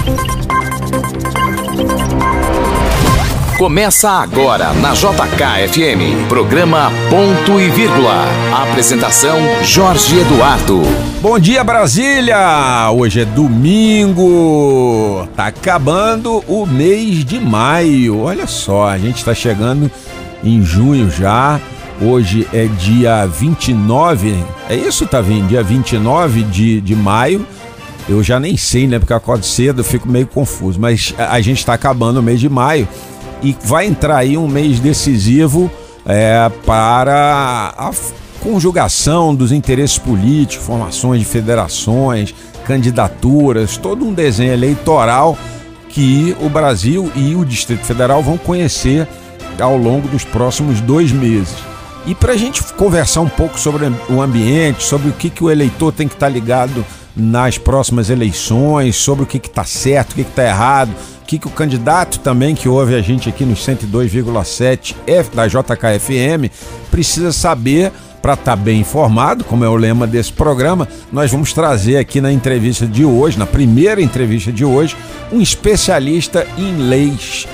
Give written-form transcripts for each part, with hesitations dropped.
Começa agora na JK-FM, programa Ponto e Vírgula. Apresentação Jorge Eduardo. Bom dia, Brasília! Hoje é domingo, tá acabando o mês de maio. Olha só, a gente tá chegando em junho já. Hoje é dia 29, é isso, Tavinho? Dia 29 de maio. Eu já nem sei, né? Porque eu acordo cedo, eu fico meio confuso. Mas a gente tá acabando o mês de maio. E vai entrar aí um mês decisivo para a conjugação dos interesses políticos, formações de federações, candidaturas, todo um desenho eleitoral que o Brasil e o Distrito Federal vão conhecer ao longo dos próximos 2 meses. E para a gente conversar um pouco sobre o ambiente, sobre o que o eleitor tem que estar ligado nas próximas eleições, sobre o que está certo, o que está errado, o que o candidato também que ouve a gente aqui no 102,7 da JK-FM precisa saber para estar bem informado, como é o lema desse programa. Nós vamos trazer aqui na entrevista de hoje, na primeira entrevista de hoje, um especialista em leis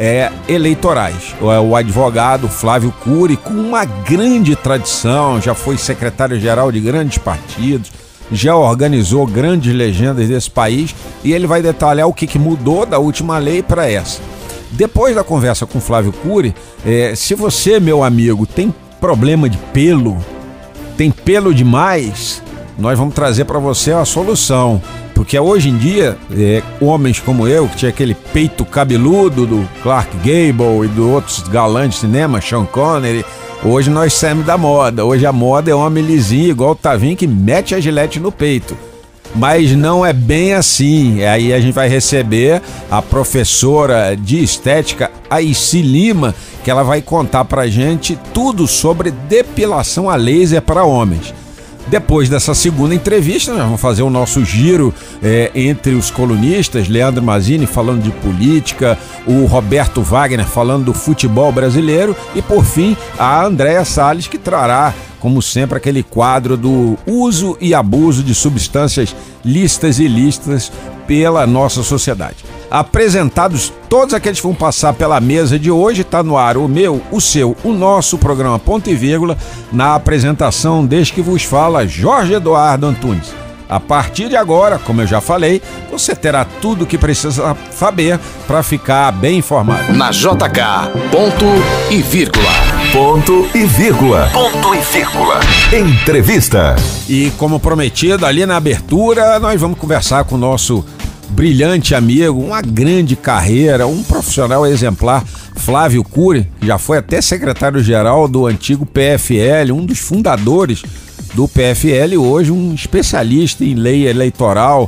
eleitorais, o advogado Flávio Cury, com uma grande tradição, já foi secretário-geral de grandes partidos, já organizou grandes legendas desse país, e ele vai detalhar o que mudou da última lei para essa. Depois da conversa com Flávio Cury, se você, meu amigo, tem problema de pelo, tem pelo demais, nós vamos trazer para você a solução. Porque hoje em dia, homens como eu, que tinha aquele peito cabeludo do Clark Gable e do outros galãs de cinema, Sean Connery, hoje nós saímos da moda. Hoje a moda é homem lisinho, igual o Tavinho, que mete a gilete no peito. Mas não é bem assim. Aí a gente vai receber a professora de estética, Aici Lima, que ela vai contar pra gente tudo sobre depilação a laser para homens. Depois dessa segunda entrevista, nós vamos fazer o nosso giro entre os colunistas, Leandro Mazzini falando de política, o Roberto Wagner falando do futebol brasileiro e, por fim, a Andréa Salles, que trará, como sempre, aquele quadro do uso e abuso de substâncias lícitas e ilícitas pela nossa sociedade. Apresentados todos aqueles que vão passar pela mesa de hoje, está no ar o meu, o seu, o nosso programa Ponto e Vírgula, na apresentação deste que vos fala, Jorge Eduardo Antunes. A partir de agora, como eu já falei, você terá tudo o que precisa saber para ficar bem informado. Na JK, Ponto e Vírgula. Ponto e Vírgula. Ponto e Vírgula. Entrevista. E como prometido, ali na abertura, nós vamos conversar com o nosso brilhante amigo, uma grande carreira, um profissional exemplar, Flávio Cury, que já foi até secretário-geral do antigo PFL, um dos fundadores do PFL, hoje um especialista em lei eleitoral,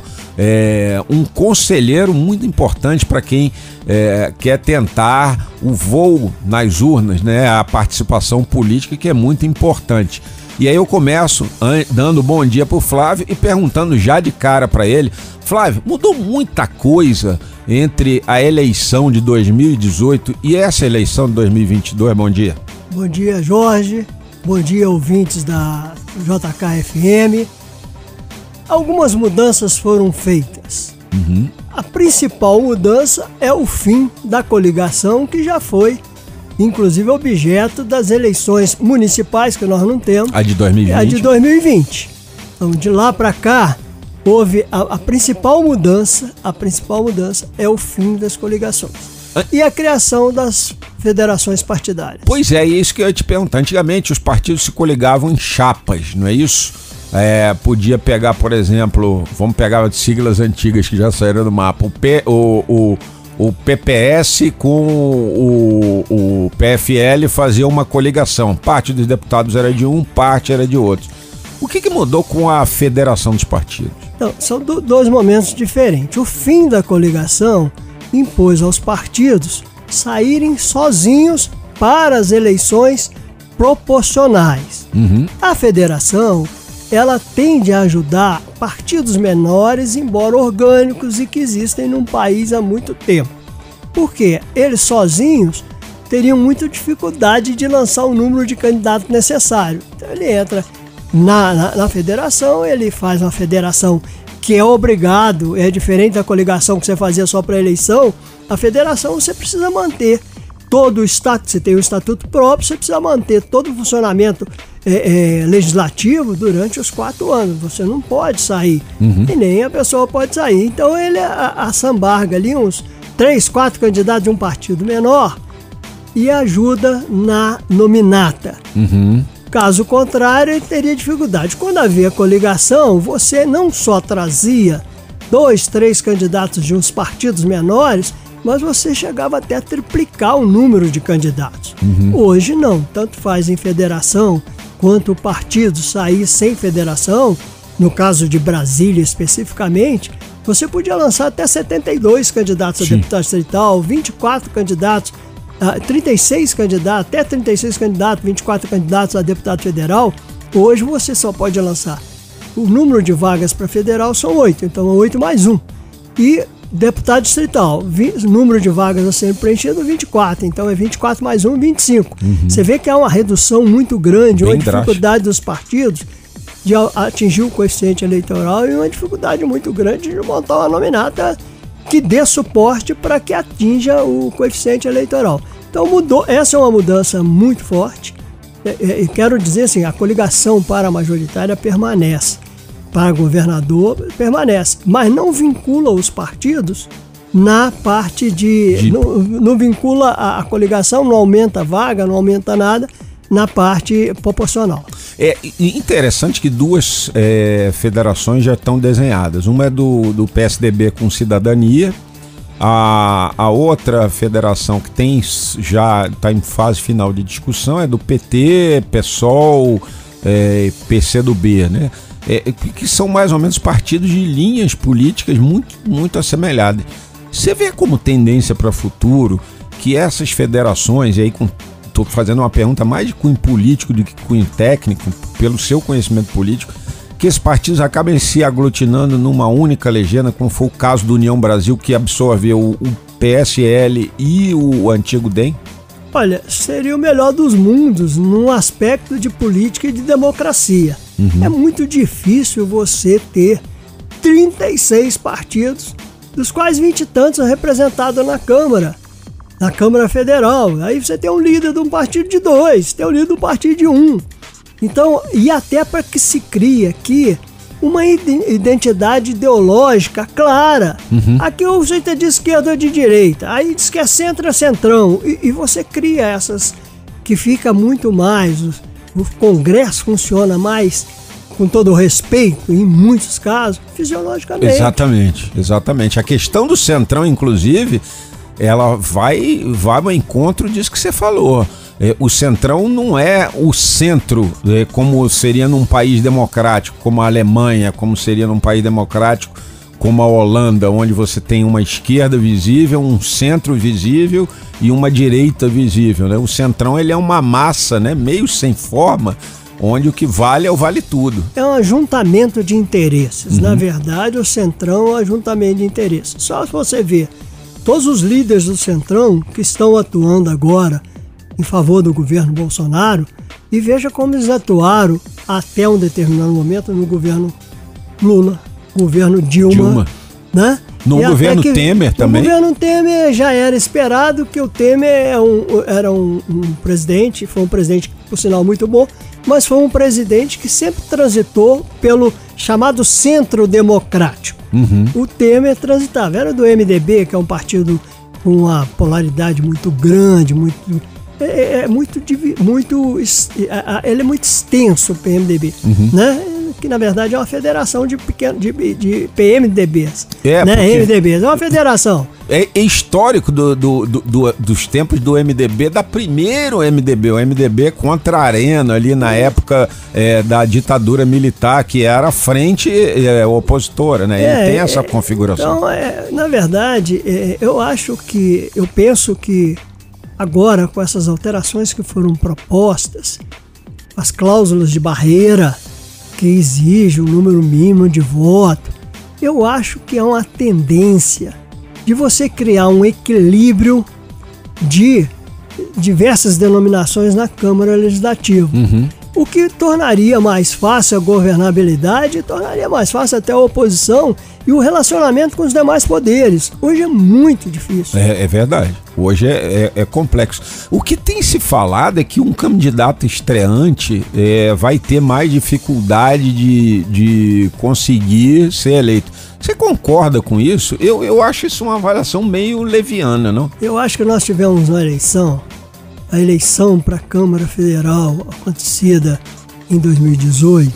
um conselheiro muito importante para quem quer tentar o voo nas urnas, né, a participação política, que é muito importante. E aí eu começo dando bom dia pro Flávio e perguntando já de cara para ele: Flávio, mudou muita coisa entre a eleição de 2018 e essa eleição de 2022? Bom dia. Bom dia, Jorge. Bom dia, ouvintes da JK-FM. Algumas mudanças foram feitas. A principal mudança é o fim da coligação, que já foi, inclusive, objeto das eleições municipais, que nós não temos. A de 2020? A de 2020. Então, de lá para cá, houve a principal mudança é o fim das coligações e a criação das federações partidárias. Pois é isso que eu ia te perguntar. Antigamente os partidos se coligavam em chapas, não é isso? Podia pegar, por exemplo, vamos pegar as siglas antigas que já saíram do mapa, o PPS com o PFL fazia uma coligação. Parte dos deputados era de um, parte era de outro. O que mudou com a federação dos partidos? Não, são dois momentos diferentes. O fim da coligação impôs aos partidos saírem sozinhos para as eleições proporcionais. A federação, ela tende a ajudar partidos menores, embora orgânicos e que existem num país há muito tempo. Porque eles sozinhos teriam muita dificuldade de lançar o número de candidatos necessário. Então ele entra na federação, ele faz uma federação que é obrigado, é diferente da coligação que você fazia só para eleição. A federação você precisa manter todo o estatuto, você tem um estatuto próprio, você precisa manter todo o funcionamento legislativo durante os 4 anos. Você não pode sair, e nem a pessoa pode sair. Então ele assambarga ali uns 3, 4 candidatos de um partido menor e ajuda na nominata. Caso contrário, ele teria dificuldade. Quando havia coligação, você não só trazia 2, 3 candidatos de uns partidos menores, mas você chegava até a triplicar o número de candidatos. Hoje não, tanto faz em federação quanto o partido sair sem federação. No caso de Brasília especificamente, você podia lançar até 72 candidatos a deputado distrital, 24 candidatos, 36 candidatos, até 36 candidatos, 24 candidatos a deputado federal. Hoje você só pode lançar. O número de vagas para federal são 8, então é 8 mais 1. E deputado distrital, número de vagas a ser preenchido 24, então é 24 mais 1, 25. Você vê que há uma redução muito grande, uma dificuldade dos partidos de atingir o coeficiente eleitoral e uma dificuldade muito grande de montar uma nominata que dê suporte para que atinja o coeficiente eleitoral. Então mudou, essa é uma mudança muito forte. E quero dizer assim, a coligação para a majoritária permanece, para governador permanece, mas não vincula os partidos na parte não vincula a coligação, não aumenta a vaga, não aumenta nada na parte proporcional. É interessante que 2 federações já estão desenhadas. Uma é do PSDB com Cidadania, a outra federação que já está em fase final de discussão é do PT, PSOL, PCdoB, né? Que são mais ou menos partidos de linhas políticas muito assemelhadas. Você vê como tendência para o futuro que essas federações, e aí estou fazendo uma pergunta mais de cunho político do que cunho técnico, pelo seu conhecimento político, que esses partidos acabem se aglutinando numa única legenda, como foi o caso do União Brasil, que absorveu o PSL e o antigo DEM? Olha, seria o melhor dos mundos num aspecto de política e de democracia. É muito difícil você ter 36 partidos, dos quais 20 e tantos representados na Câmara Federal. Aí você tem um líder de um partido de 2, tem um líder de um partido de 1. Então, e até para que se crie aqui uma identidade ideológica clara. Aqui ou você é de esquerda ou de direita, aí diz que é centro, é centrão, e você cria essas que fica muito mais, o Congresso funciona mais, com todo o respeito, em muitos casos, fisiologicamente. Exatamente. A questão do centrão, inclusive, ela vai ao encontro disso que você falou. O centrão não é o centro, como seria num país democrático, como a Alemanha, como seria num país democrático, como a Holanda, onde você tem uma esquerda visível, um centro visível e uma direita visível, né? O centrão, ele é uma massa, né, meio sem forma, onde o que vale é o vale tudo. É um ajuntamento de interesses. Na verdade, o centrão é um ajuntamento de interesses. Só se você ver todos os líderes do centrão que estão atuando agora em favor do governo Bolsonaro, e veja como eles atuaram até um determinado momento no governo Lula, governo Dilma. Né? No governo Temer também? No governo Temer já era esperado, que o Temer era um presidente, foi um presidente, por sinal, muito bom, mas foi um presidente que sempre transitou pelo chamado centro democrático. O Temer transitava, era do MDB, que é um partido com uma polaridade muito grande, ele é muito extenso, o PMDB, né? Que na verdade é uma federação de PMDBs, né? MDBs, é uma federação. É histórico dos tempos do MDB, da primeiro MDB, o MDB contra a Arena, ali na época da ditadura militar, que era a frente opositora, né? Ele tem essa configuração. Então, na verdade, eu penso que agora, com essas alterações que foram propostas, as cláusulas de barreira que exigem um número mínimo de voto, eu acho que é uma tendência de você criar um equilíbrio de diversas denominações na Câmara Legislativa. o que tornaria mais fácil a governabilidade, tornaria mais fácil até a oposição e o relacionamento com os demais poderes. Hoje é muito difícil. É verdade. Hoje é complexo. O que tem se falado é que um candidato estreante vai ter mais dificuldade de conseguir ser eleito. Você concorda com isso? Eu acho isso uma avaliação meio leviana, não? Eu acho que nós tivemos uma eleição, a eleição para a Câmara Federal acontecida em 2018,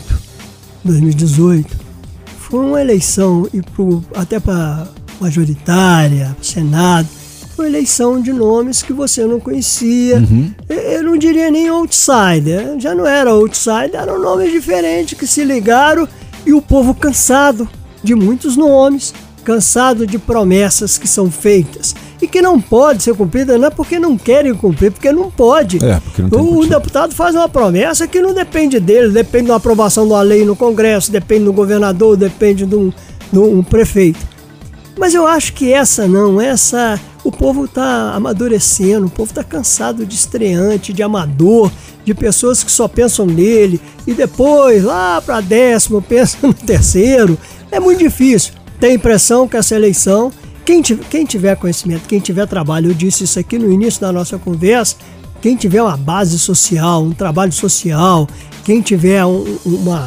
foi uma eleição e até para majoritária, Senado, foi eleição de nomes que você não conhecia. Eu não diria nem outsider, já não era outsider, eram nomes diferentes que se ligaram e o povo cansado de muitos nomes, cansado de promessas que são feitas e que não pode ser cumprida, não é porque não querem cumprir, porque não pode. Porque não tem o deputado faz uma promessa que não depende dele, depende da aprovação de uma lei no Congresso, depende do governador, depende de um prefeito. Mas eu acho que o povo está amadurecendo, o povo está cansado de estreante, de amador, de pessoas que só pensam nele e depois, lá para 10º, pensa no 3º. É muito difícil. Tem a impressão que essa eleição, quem tiver conhecimento, quem tiver trabalho, eu disse isso aqui no início da nossa conversa, quem tiver uma base social, um trabalho social, quem tiver uma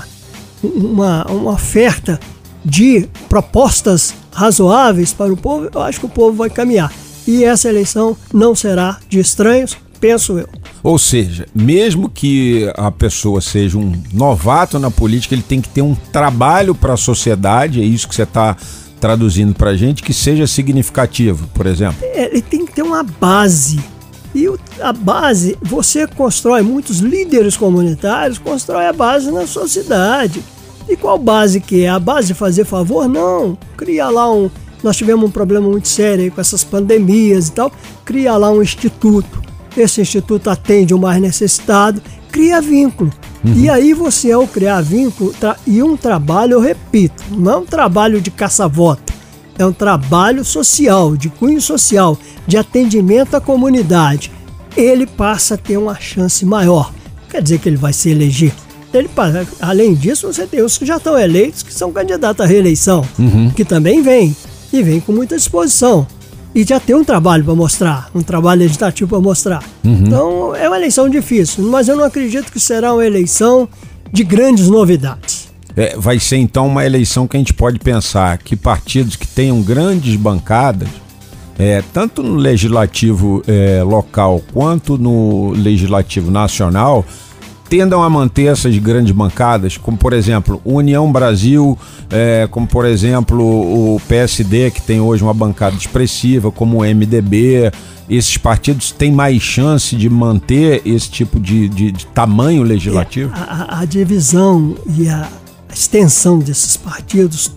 oferta de propostas razoáveis para o povo, eu acho que o povo vai caminhar. E essa eleição não será de estranhos, penso eu. Ou seja, mesmo que a pessoa seja um novato na política, ele tem que ter um trabalho para a sociedade, é isso que você está traduzindo para a gente, que seja significativo, por exemplo. Ele tem que ter uma base. E a base, você constrói, muitos líderes comunitários constroem a base na sua cidade. E qual base que é? A base de fazer favor? Não. Cria lá nós tivemos um problema muito sério aí com essas pandemias e tal, cria lá um instituto. Esse instituto atende o mais necessitado, cria vínculo. E aí você, ao criar vínculo, e um trabalho, eu repito, não é um trabalho de caça-voto, é um trabalho social, de cunho social, de atendimento à comunidade. Ele passa a ter uma chance maior. Quer dizer que ele vai se eleger. Além disso, você tem os que já estão eleitos, que são candidatos à reeleição, que também vêm, e vêm com muita disposição. E já tem um trabalho para mostrar, um trabalho legislativo para mostrar. Então, é uma eleição difícil, mas eu não acredito que será uma eleição de grandes novidades. Vai ser, então, uma eleição que a gente pode pensar que partidos que tenham grandes bancadas, tanto no legislativo local quanto no legislativo nacional, tendam a manter essas grandes bancadas, como por exemplo União Brasil, como por exemplo o PSD, que tem hoje uma bancada expressiva, como o MDB. Esses partidos têm mais chance de manter esse tipo de tamanho legislativo? A divisão e a extensão desses partidos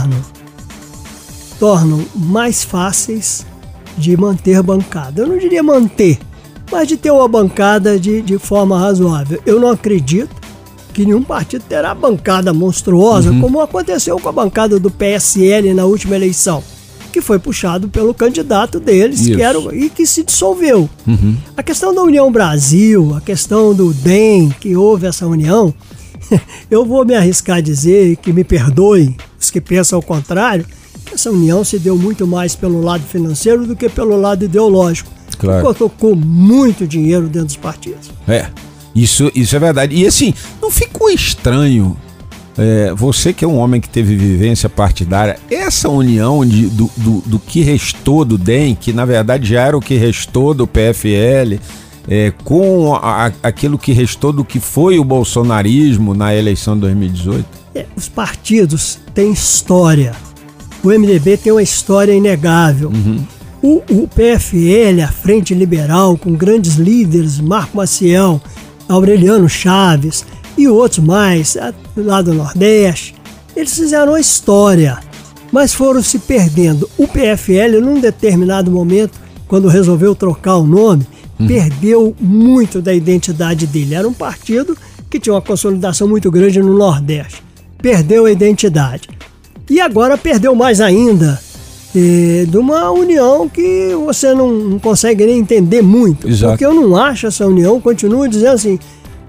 tornam mais fáceis de manter bancada. Eu não diria manter, mas de ter uma bancada de forma razoável. Eu não acredito que nenhum partido terá bancada monstruosa, como aconteceu com a bancada do PSL na última eleição, que foi puxado pelo candidato deles, e que se dissolveu. A questão da União Brasil, a questão do DEM, que houve essa união, eu vou me arriscar a dizer, que me perdoem os que pensam ao contrário, que essa união se deu muito mais pelo lado financeiro do que pelo lado ideológico. Claro. Tocou muito dinheiro dentro dos partidos. Isso é verdade. E assim, não ficou estranho, você que é um homem que teve vivência partidária, essa união do que restou do DEM, que na verdade já era o que restou do PFL, com aquilo que restou do que foi o bolsonarismo na eleição de 2018? Os partidos têm história. O MDB tem uma história inegável. O PFL, a Frente Liberal, com grandes líderes, Marco Maciel, Aureliano Chaves e outros mais, lá do Nordeste, eles fizeram a história, mas foram se perdendo. O PFL, num determinado momento, quando resolveu trocar o nome, perdeu muito da identidade dele. Era um partido que tinha uma consolidação muito grande no Nordeste. Perdeu a identidade. E agora perdeu mais ainda, de uma união que você não consegue nem entender muito. Exato. Porque eu não acho essa união, continuo dizendo assim,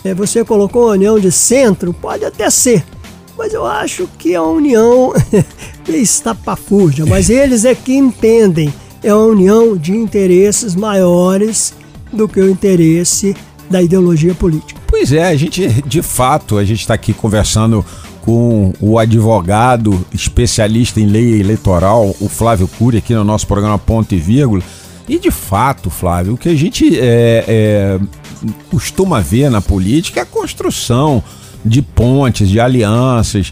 Você colocou a união de centro, pode até ser, mas eu acho que a união estapafúrdia, mas eles é que entendem, é uma união de interesses maiores do que o interesse da ideologia política. Pois é, a gente está aqui conversando com o advogado especialista em lei eleitoral, o Flávio Cury, aqui no nosso programa Ponto e Vírgula. E de fato, Flávio, o que a gente costuma ver na política é a construção de pontes, de alianças,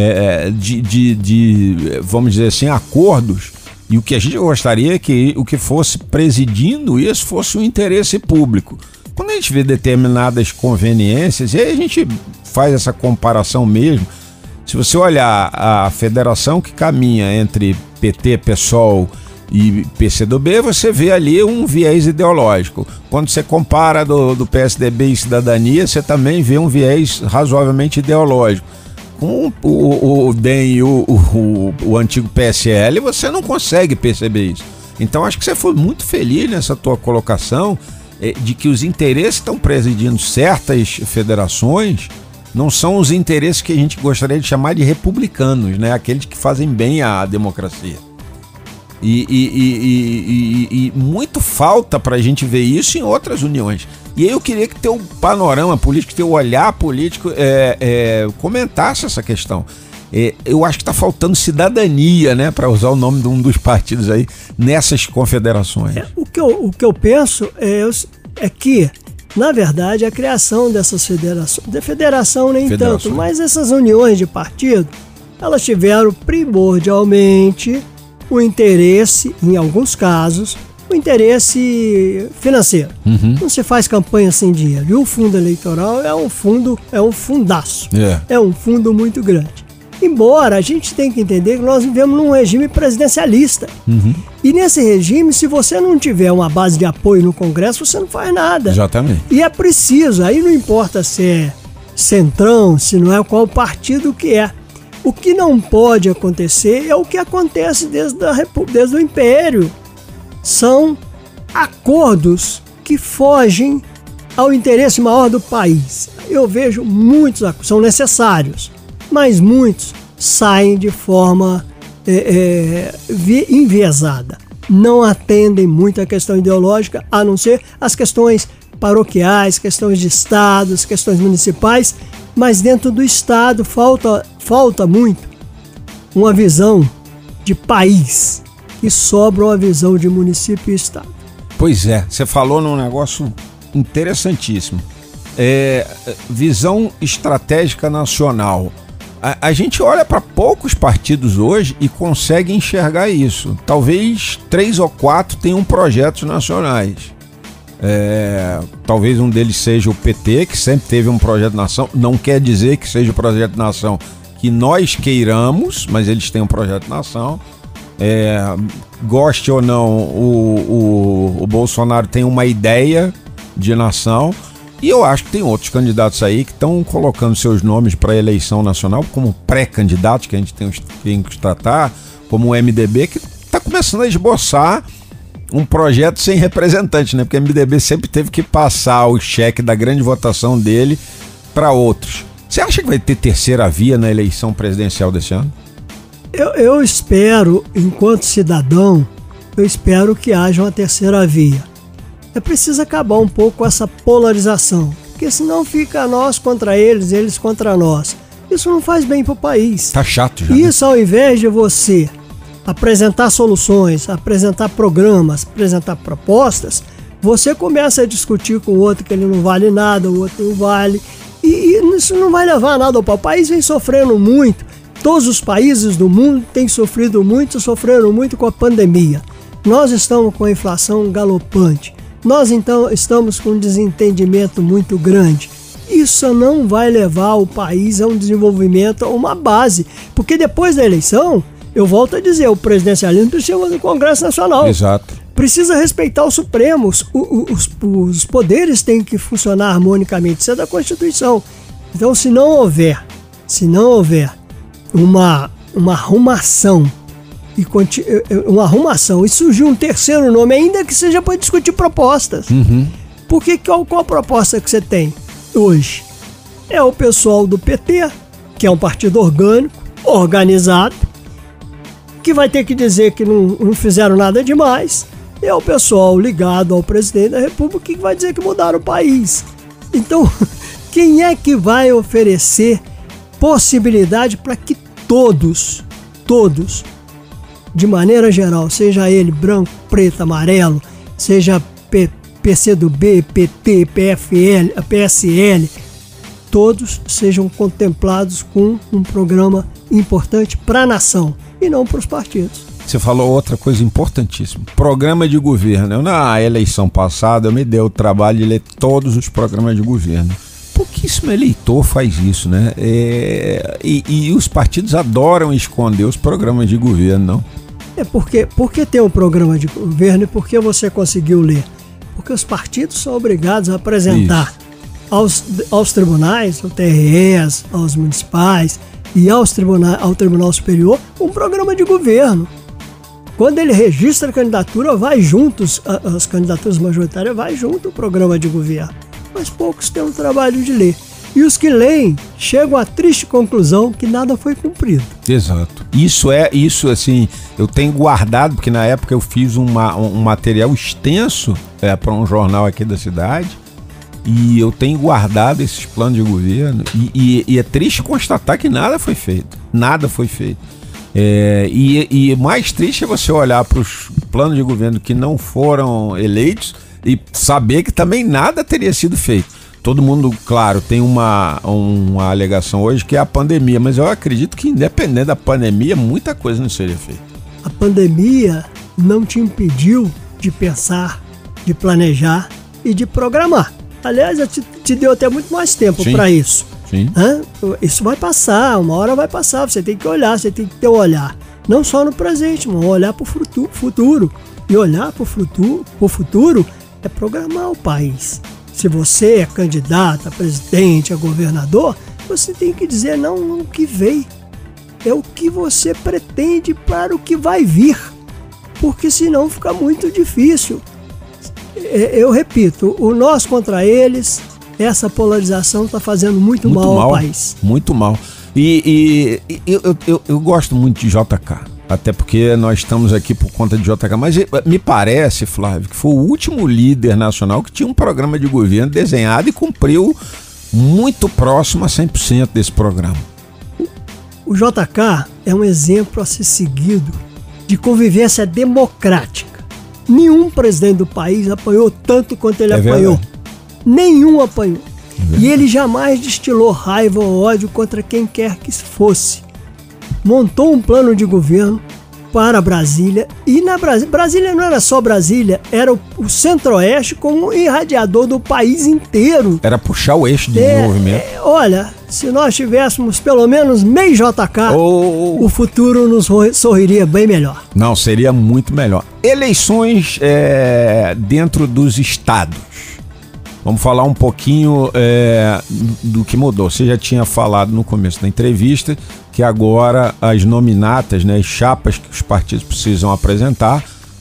vamos dizer assim, acordos. E o que a gente gostaria é que o que fosse presidindo isso fosse o interesse público. Quando a gente vê determinadas conveniências, e aí a gente faz essa comparação mesmo, se você olhar a federação que caminha entre PT, PSOL e PCdoB, você vê ali um viés ideológico. Quando você compara do PSDB e Cidadania, você também vê um viés razoavelmente ideológico. Com o DEM e o antigo PSL, você não consegue perceber isso. Então acho que você foi muito feliz nessa tua colocação de que os interesses estão presidindo certas federações, não são os interesses que a gente gostaria de chamar de republicanos, né? Aqueles que fazem bem à democracia. E muito falta para a gente ver isso em outras uniões. E aí eu queria que teu panorama político, teu olhar político comentasse essa questão. Eu acho que está faltando cidadania, né, para usar o nome de um dos partidos aí, nessas confederações. O que eu penso é que, na verdade, a criação dessas federações, de federação nem tanto, mas essas uniões de partido, elas tiveram primordialmente o interesse, em alguns casos, o interesse financeiro. Não se faz campanha sem dinheiro. E o fundo eleitoral é um fundaço. É um fundo muito grande. Embora a gente tenha que entender que nós vivemos num regime presidencialista. E nesse regime, se você não tiver uma base de apoio no Congresso, você não faz nada. Exatamente. E é preciso, aí não importa se é centrão, se não é qual partido que é. O que não pode acontecer é o que acontece desde o Império. São acordos que fogem ao interesse maior do país. Eu vejo muitos acordos, são necessários, mas muitos saem de forma enviesada. Não atendem muito a questão ideológica, a não ser as questões paroquiais, questões de estados, questões municipais, mas dentro do estado falta muito uma visão de país e sobra uma visão de município e estado. Pois é, você falou num negócio interessantíssimo. Visão estratégica nacional. A gente olha para poucos partidos hoje e consegue enxergar isso. Talvez 3 ou 4 tenham projetos nacionais. Talvez um deles seja o PT, que sempre teve um projeto de nação. Não quer dizer que seja o projeto de nação que nós queiramos, mas eles têm um projeto de nação. Goste ou não, o Bolsonaro tem uma ideia de nação. E eu acho que tem outros candidatos aí que estão colocando seus nomes para a eleição nacional como pré-candidatos, que a gente tem que tratar, como o MDB, que está começando a esboçar um projeto sem representante, né? Porque o MDB sempre teve que passar o cheque da grande votação dele para outros. Você acha que vai ter terceira via na eleição presidencial desse ano? Eu espero, enquanto cidadão, eu espero que haja uma terceira via. É preciso acabar um pouco com essa polarização, porque senão fica nós contra eles, eles contra nós. Isso não faz bem para o país. Tá chato já. Isso, ao invés de você apresentar soluções, apresentar programas, apresentar propostas, você começa a discutir com o outro que ele não vale nada, o outro não vale, e isso não vai levar a nada. O país vem sofrendo muito, todos os países do mundo têm sofrido muito, sofreram muito com a pandemia. Nós estamos com a inflação galopante. Nós então estamos com um desentendimento muito grande. Isso não vai levar o país a um desenvolvimento, a uma base. Porque depois da eleição, eu volto a dizer, o presidencialismo precisa do Congresso Nacional. Exato. Precisa respeitar os Supremos. Os poderes têm que funcionar harmonicamente. Isso é da Constituição. Então, se não houver uma arrumação e surgir um terceiro nome, ainda que seja para discutir propostas. Porque qual a proposta que você tem hoje? é o pessoal do PT, que é um partido orgânico, organizado, que vai ter que dizer que não fizeram nada demais. É o pessoal ligado ao presidente da República que vai dizer que mudaram o país. Então, quem é que vai oferecer possibilidade para que todos, de maneira geral, seja ele branco, preto, amarelo, seja PCdoB, PT, PFL, PSL, todos sejam contemplados com um programa importante para a nação e não para os partidos. Você falou outra coisa importantíssima, programa de governo. Eu, na eleição passada, eu me dei o trabalho de ler todos os programas de governo. Pouquíssimo eleitor faz isso, né? E os partidos adoram esconder os programas de governo, não? Porque tem um programa de governo e porque você conseguiu ler? Porque os partidos são obrigados a apresentar aos tribunais, ao TREs, aos municipais e ao Tribunal Superior um programa de governo. Quando ele registra a candidatura, vai junto, as candidaturas majoritárias, vai junto o programa de governo. Mas poucos têm o trabalho de ler. E os que leem chegam à triste conclusão que nada foi cumprido. Exato. Isso assim, eu tenho guardado, porque na época eu fiz um material extenso para um jornal aqui da cidade, e eu tenho guardado esses planos de governo, e é triste constatar que nada foi feito. Nada foi feito. E mais triste é você olhar para os planos de governo que não foram eleitos e saber que também nada teria sido feito. Todo mundo, claro, tem uma alegação hoje que é a pandemia, mas eu acredito que independente da pandemia, muita coisa não seria feita. A pandemia não te impediu de pensar, de planejar e de programar. Aliás, te deu até muito mais tempo para isso. Sim. Isso vai passar, uma hora vai passar, você tem que olhar, você tem que ter um olhar, não só no presente, mas olhar para o futuro. E olhar para o futuro é programar o país. Se você é candidato a presidente, a governador, você tem que dizer não no que veio, é o que você pretende para o que vai vir, porque senão fica muito difícil. Eu repito, o nós contra eles, essa polarização está fazendo muito mal ao país. Muito mal. E eu gosto muito de JK, até porque nós estamos aqui por conta de JK, mas me parece, Flávio, que foi o último líder nacional que tinha um programa de governo desenhado e cumpriu muito próximo a 100% desse programa. O JK é um exemplo a ser seguido de convivência democrática. Nenhum presidente do país apanhou tanto quanto ele apanhou. Verdade. Nenhum apanhou. E ele jamais destilou raiva ou ódio contra quem quer que fosse. Montou um plano de governo para Brasília. E na Brasília não era só Brasília, era o Centro-Oeste como irradiador do país inteiro. Era puxar o eixo de desenvolvimento. Olha, se nós tivéssemos pelo menos meio JK, o futuro nos sorriria bem melhor. Não, seria muito melhor. Eleições dentro dos estados. Vamos falar um pouquinho do que mudou. Você já tinha falado no começo da entrevista que agora as nominatas, né, as chapas que os partidos precisam apresentar,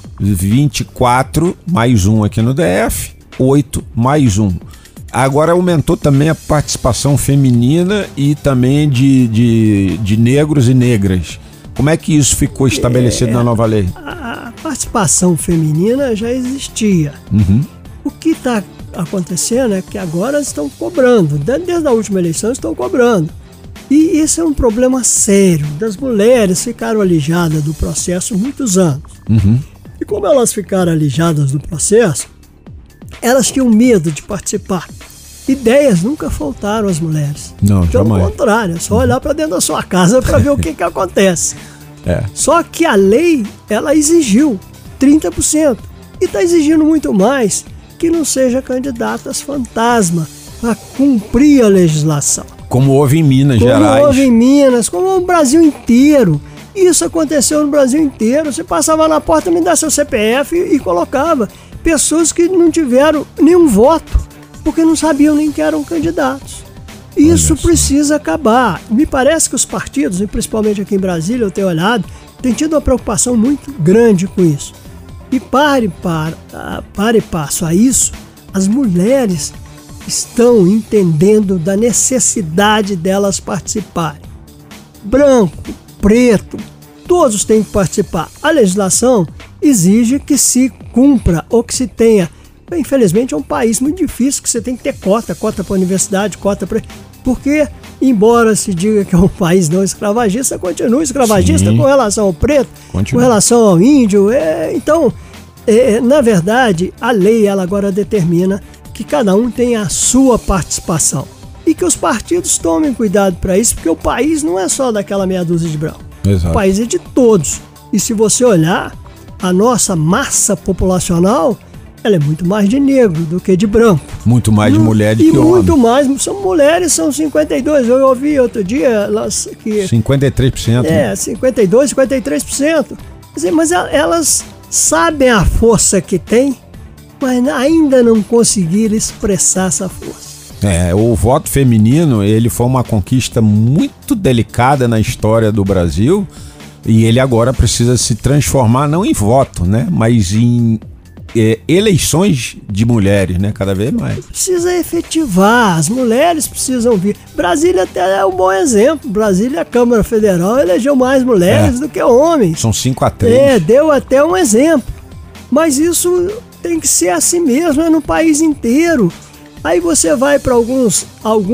24 mais um aqui no DF, 8 mais um. Agora aumentou também a participação feminina e também de negros e negras. Como é que isso ficou estabelecido na nova lei? A participação feminina já existia. Uhum. O que está acontecendo é que agora estão cobrando, desde a última eleição estão cobrando. E isso é um problema sério. Das mulheres ficaram alijadas do processo muitos anos. Uhum. E como elas ficaram alijadas do processo, elas tinham medo de participar. Ideias nunca faltaram às mulheres. Não, pelo jamais. contrário, é só olhar para dentro da sua casa para ver o que acontece. Só que a lei, ela exigiu 30%. E está exigindo muito mais, que não seja candidatas fantasma para cumprir a legislação. Como houve em Minas Gerais. Como houve em Minas, como no Brasil inteiro. Isso aconteceu no Brasil inteiro. Você passava na porta, me dá seu CPF e colocava pessoas que não tiveram nenhum voto, porque não sabiam nem que eram candidatos. Isso precisa acabar. Me parece que os partidos, e principalmente aqui em Brasília, eu tenho olhado, têm tido uma preocupação muito grande com isso. E para e passo a isso, as mulheres estão entendendo da necessidade delas participarem. Branco, preto, todos têm que participar. A legislação exige que se cumpra ou que se tenha. Infelizmente é um país muito difícil, que você tem que ter cota para a universidade, cota para... Porque, embora se diga que é um país não escravagista, continua escravagista. Sim. Com relação ao preto, com relação ao índio. Então, na verdade, a lei ela agora determina que cada um tenha a sua participação. E que os partidos tomem cuidado para isso, porque o país não é só daquela meia dúzia de branco. Exato. O país é de todos. E se você olhar, a nossa massa populacional, ela é muito mais de negro do que de branco. Muito mais de mulher do que homem. E muito mais, são mulheres, são 52%. Eu ouvi outro dia que... 53%. 52%, 53%. Mas elas sabem a força que têm, mas ainda não conseguiram expressar essa força. O voto feminino, ele foi uma conquista muito delicada na história do Brasil, e ele agora precisa se transformar não em voto, né, mas em eleições de mulheres, né, cada vez mais. Precisa efetivar, as mulheres precisam vir. Brasília até é um bom exemplo. Brasília, a Câmara Federal elegeu mais mulheres do que homens. São 5-3. Deu até um exemplo. Mas isso tem que ser assim mesmo, é no país inteiro. Aí você vai para alguns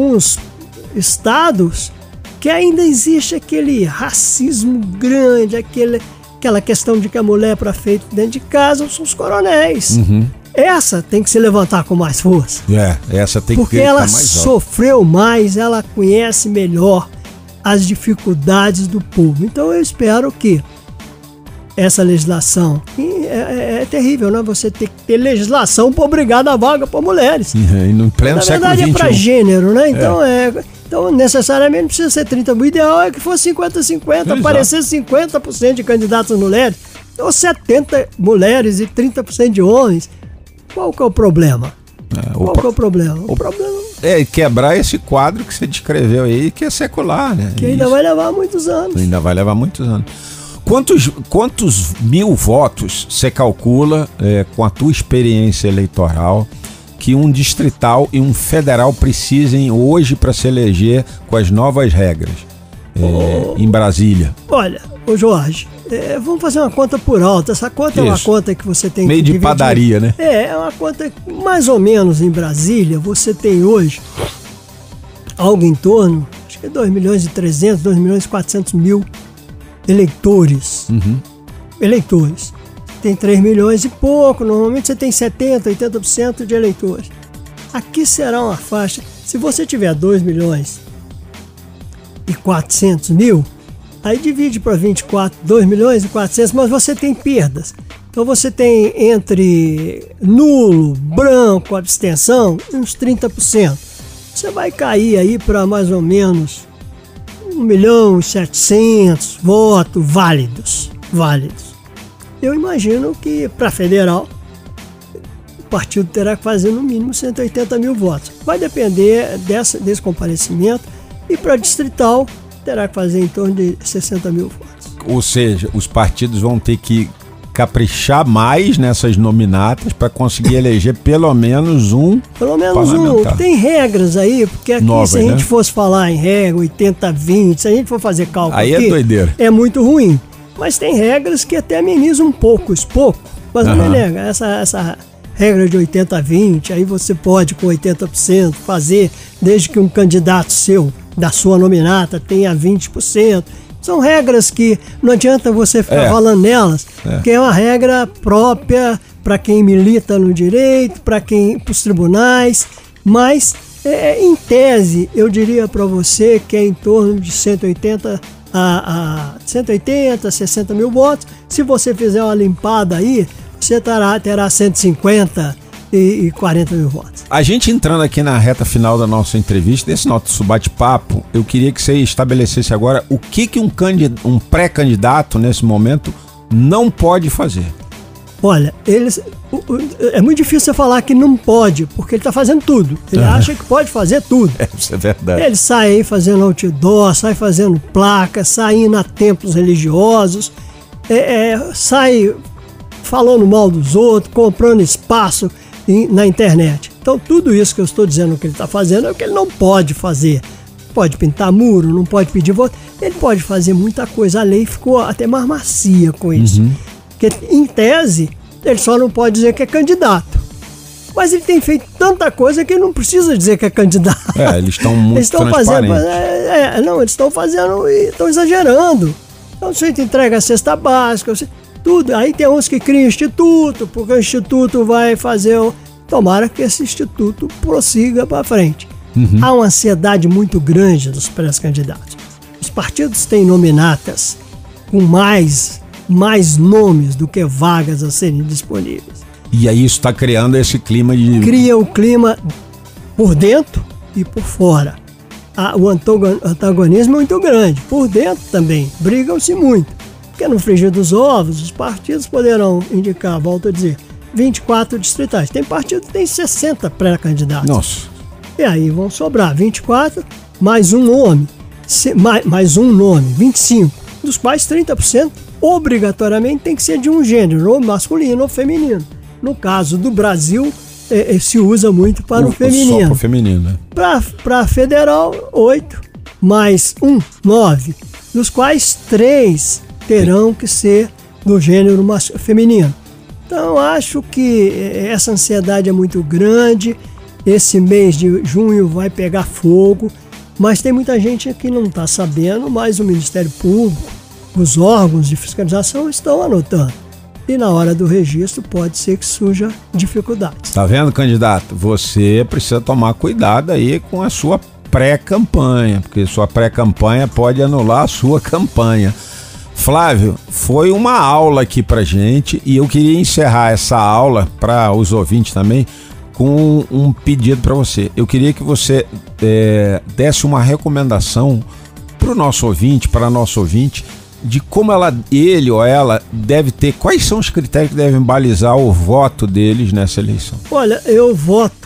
estados que ainda existe aquele racismo grande, aquela questão de que a mulher para feito dentro de casa são os coronéis. Uhum. Essa tem que se levantar com mais força. Essa tem que gritar mais alto. Porque ela sofreu mais, ela conhece melhor as dificuldades do povo. Então eu espero que essa legislação é terrível, né? Você tem que ter legislação para obrigar a dar vaga para mulheres. E no pleno século XXI. Na verdade é para gênero, né? Então necessariamente precisa ser 30%. O ideal é que fosse 50-50, aparecer 50% de candidatas mulheres, ou 70% mulheres e 30% de homens. Qual que é o problema? Qual que é o problema? O problema é quebrar esse quadro que você descreveu aí, que é secular, né? Que ainda vai levar muitos anos. Quantos mil votos você calcula, com a tua experiência eleitoral, que um distrital e um federal precisem hoje para se eleger com as novas regras em Brasília? Olha, Jorge, vamos fazer uma conta por alto. Essa conta é uma conta que você tem meio que dividir. Padaria, né? É uma conta que, mais ou menos em Brasília, você tem hoje algo em torno, acho que 2.300.000, 2.400.000 eleitores. Uhum. Eleitores. Tem 3 milhões e pouco, normalmente você tem 70%, 80% de eleitores. Aqui será uma faixa, se você tiver 2.400.000, aí divide para 24, 2.400.000, mas você tem perdas. Então você tem entre nulo, branco, abstenção, uns 30%. Você vai cair aí para mais ou menos 1.700.000 votos válidos. Eu imagino que para federal o partido terá que fazer no mínimo 180.000 votos. Vai depender desse comparecimento, e para distrital terá que fazer em torno de 60.000 votos. Ou seja, os partidos vão ter que caprichar mais nessas nominatas para conseguir eleger pelo menos um. Tem regras aí, porque aqui se a gente fosse falar em regra 80-20, se a gente for fazer cálculo aí aqui, é doideira. É muito ruim. Mas tem regras que até amenizam um pouco, mas não me nega. Essa regra de 80-20, aí você pode com 80% fazer, desde que um candidato seu, da sua nominata, tenha 20%. São regras que não adianta você ficar falando nelas, porque é uma regra própria para quem milita no direito, para os tribunais, mas em tese eu diria para você que é em torno de 180, 60.000 votos. Se você fizer uma limpada aí, você terá 150 e 40.000 votos. A gente entrando aqui na reta final da nossa entrevista, desse nosso bate-papo, eu queria que você estabelecesse agora o que um pré-candidato nesse momento não pode fazer. Olha, é muito difícil você falar que não pode, porque ele está fazendo tudo. Ele acha que pode fazer tudo. Isso é verdade. Ele sai aí fazendo outdoor, sai fazendo placas, sai indo a templos religiosos, sai falando mal dos outros, comprando espaço na internet. Então tudo isso que eu estou dizendo que ele está fazendo é o que ele não pode fazer. Pode pintar muro, não pode pedir voto. Ele pode fazer muita coisa. A lei ficou até mais macia com isso. Porque, em tese, ele só não pode dizer que é candidato. Mas ele tem feito tanta coisa que ele não precisa dizer que é candidato. Eles estão muito transparentes. Eles estão fazendo e estão exagerando. Então, o sujeito entrega a cesta básica, tudo. Aí tem uns que criam instituto, porque o instituto vai fazer... Tomara que esse instituto prossiga para frente. Há uma ansiedade muito grande dos pré-candidatos. Os partidos têm nominatas com mais nomes do que vagas a serem disponíveis. E aí isso está criando esse clima de... Cria o clima por dentro e por fora. O antagonismo é muito grande. Por dentro também, brigam-se muito. Porque no frigir dos ovos, os partidos poderão indicar, volto a dizer, 24 distritais. Tem partido que tem 60 pré-candidatos. Nossa. E aí vão sobrar 24, mais um nome, mais um nome, 25, dos quais 30% obrigatoriamente tem que ser de um gênero, ou masculino ou feminino. No caso do Brasil, se usa muito para o feminino. Só para o feminino, né? Para federal, 8, mais 9, dos quais 3 terão que ser do gênero feminino. Então, acho que essa ansiedade é muito grande. Esse mês de junho vai pegar fogo, mas tem muita gente que não está sabendo, mas o Ministério Público, os órgãos de fiscalização estão anotando. E na hora do registro pode ser que surja dificuldades. Tá vendo, candidato? Você precisa tomar cuidado aí com a sua pré-campanha, porque sua pré-campanha pode anular a sua campanha. Flávio, foi uma aula aqui pra gente e eu queria encerrar essa aula para os ouvintes também com um pedido para você. Eu queria que você desse uma recomendação para o nosso ouvinte, para a nossa ouvinte, de como ele ou ela deve ter, quais são os critérios que devem balizar o voto deles nessa eleição. Olha, eu voto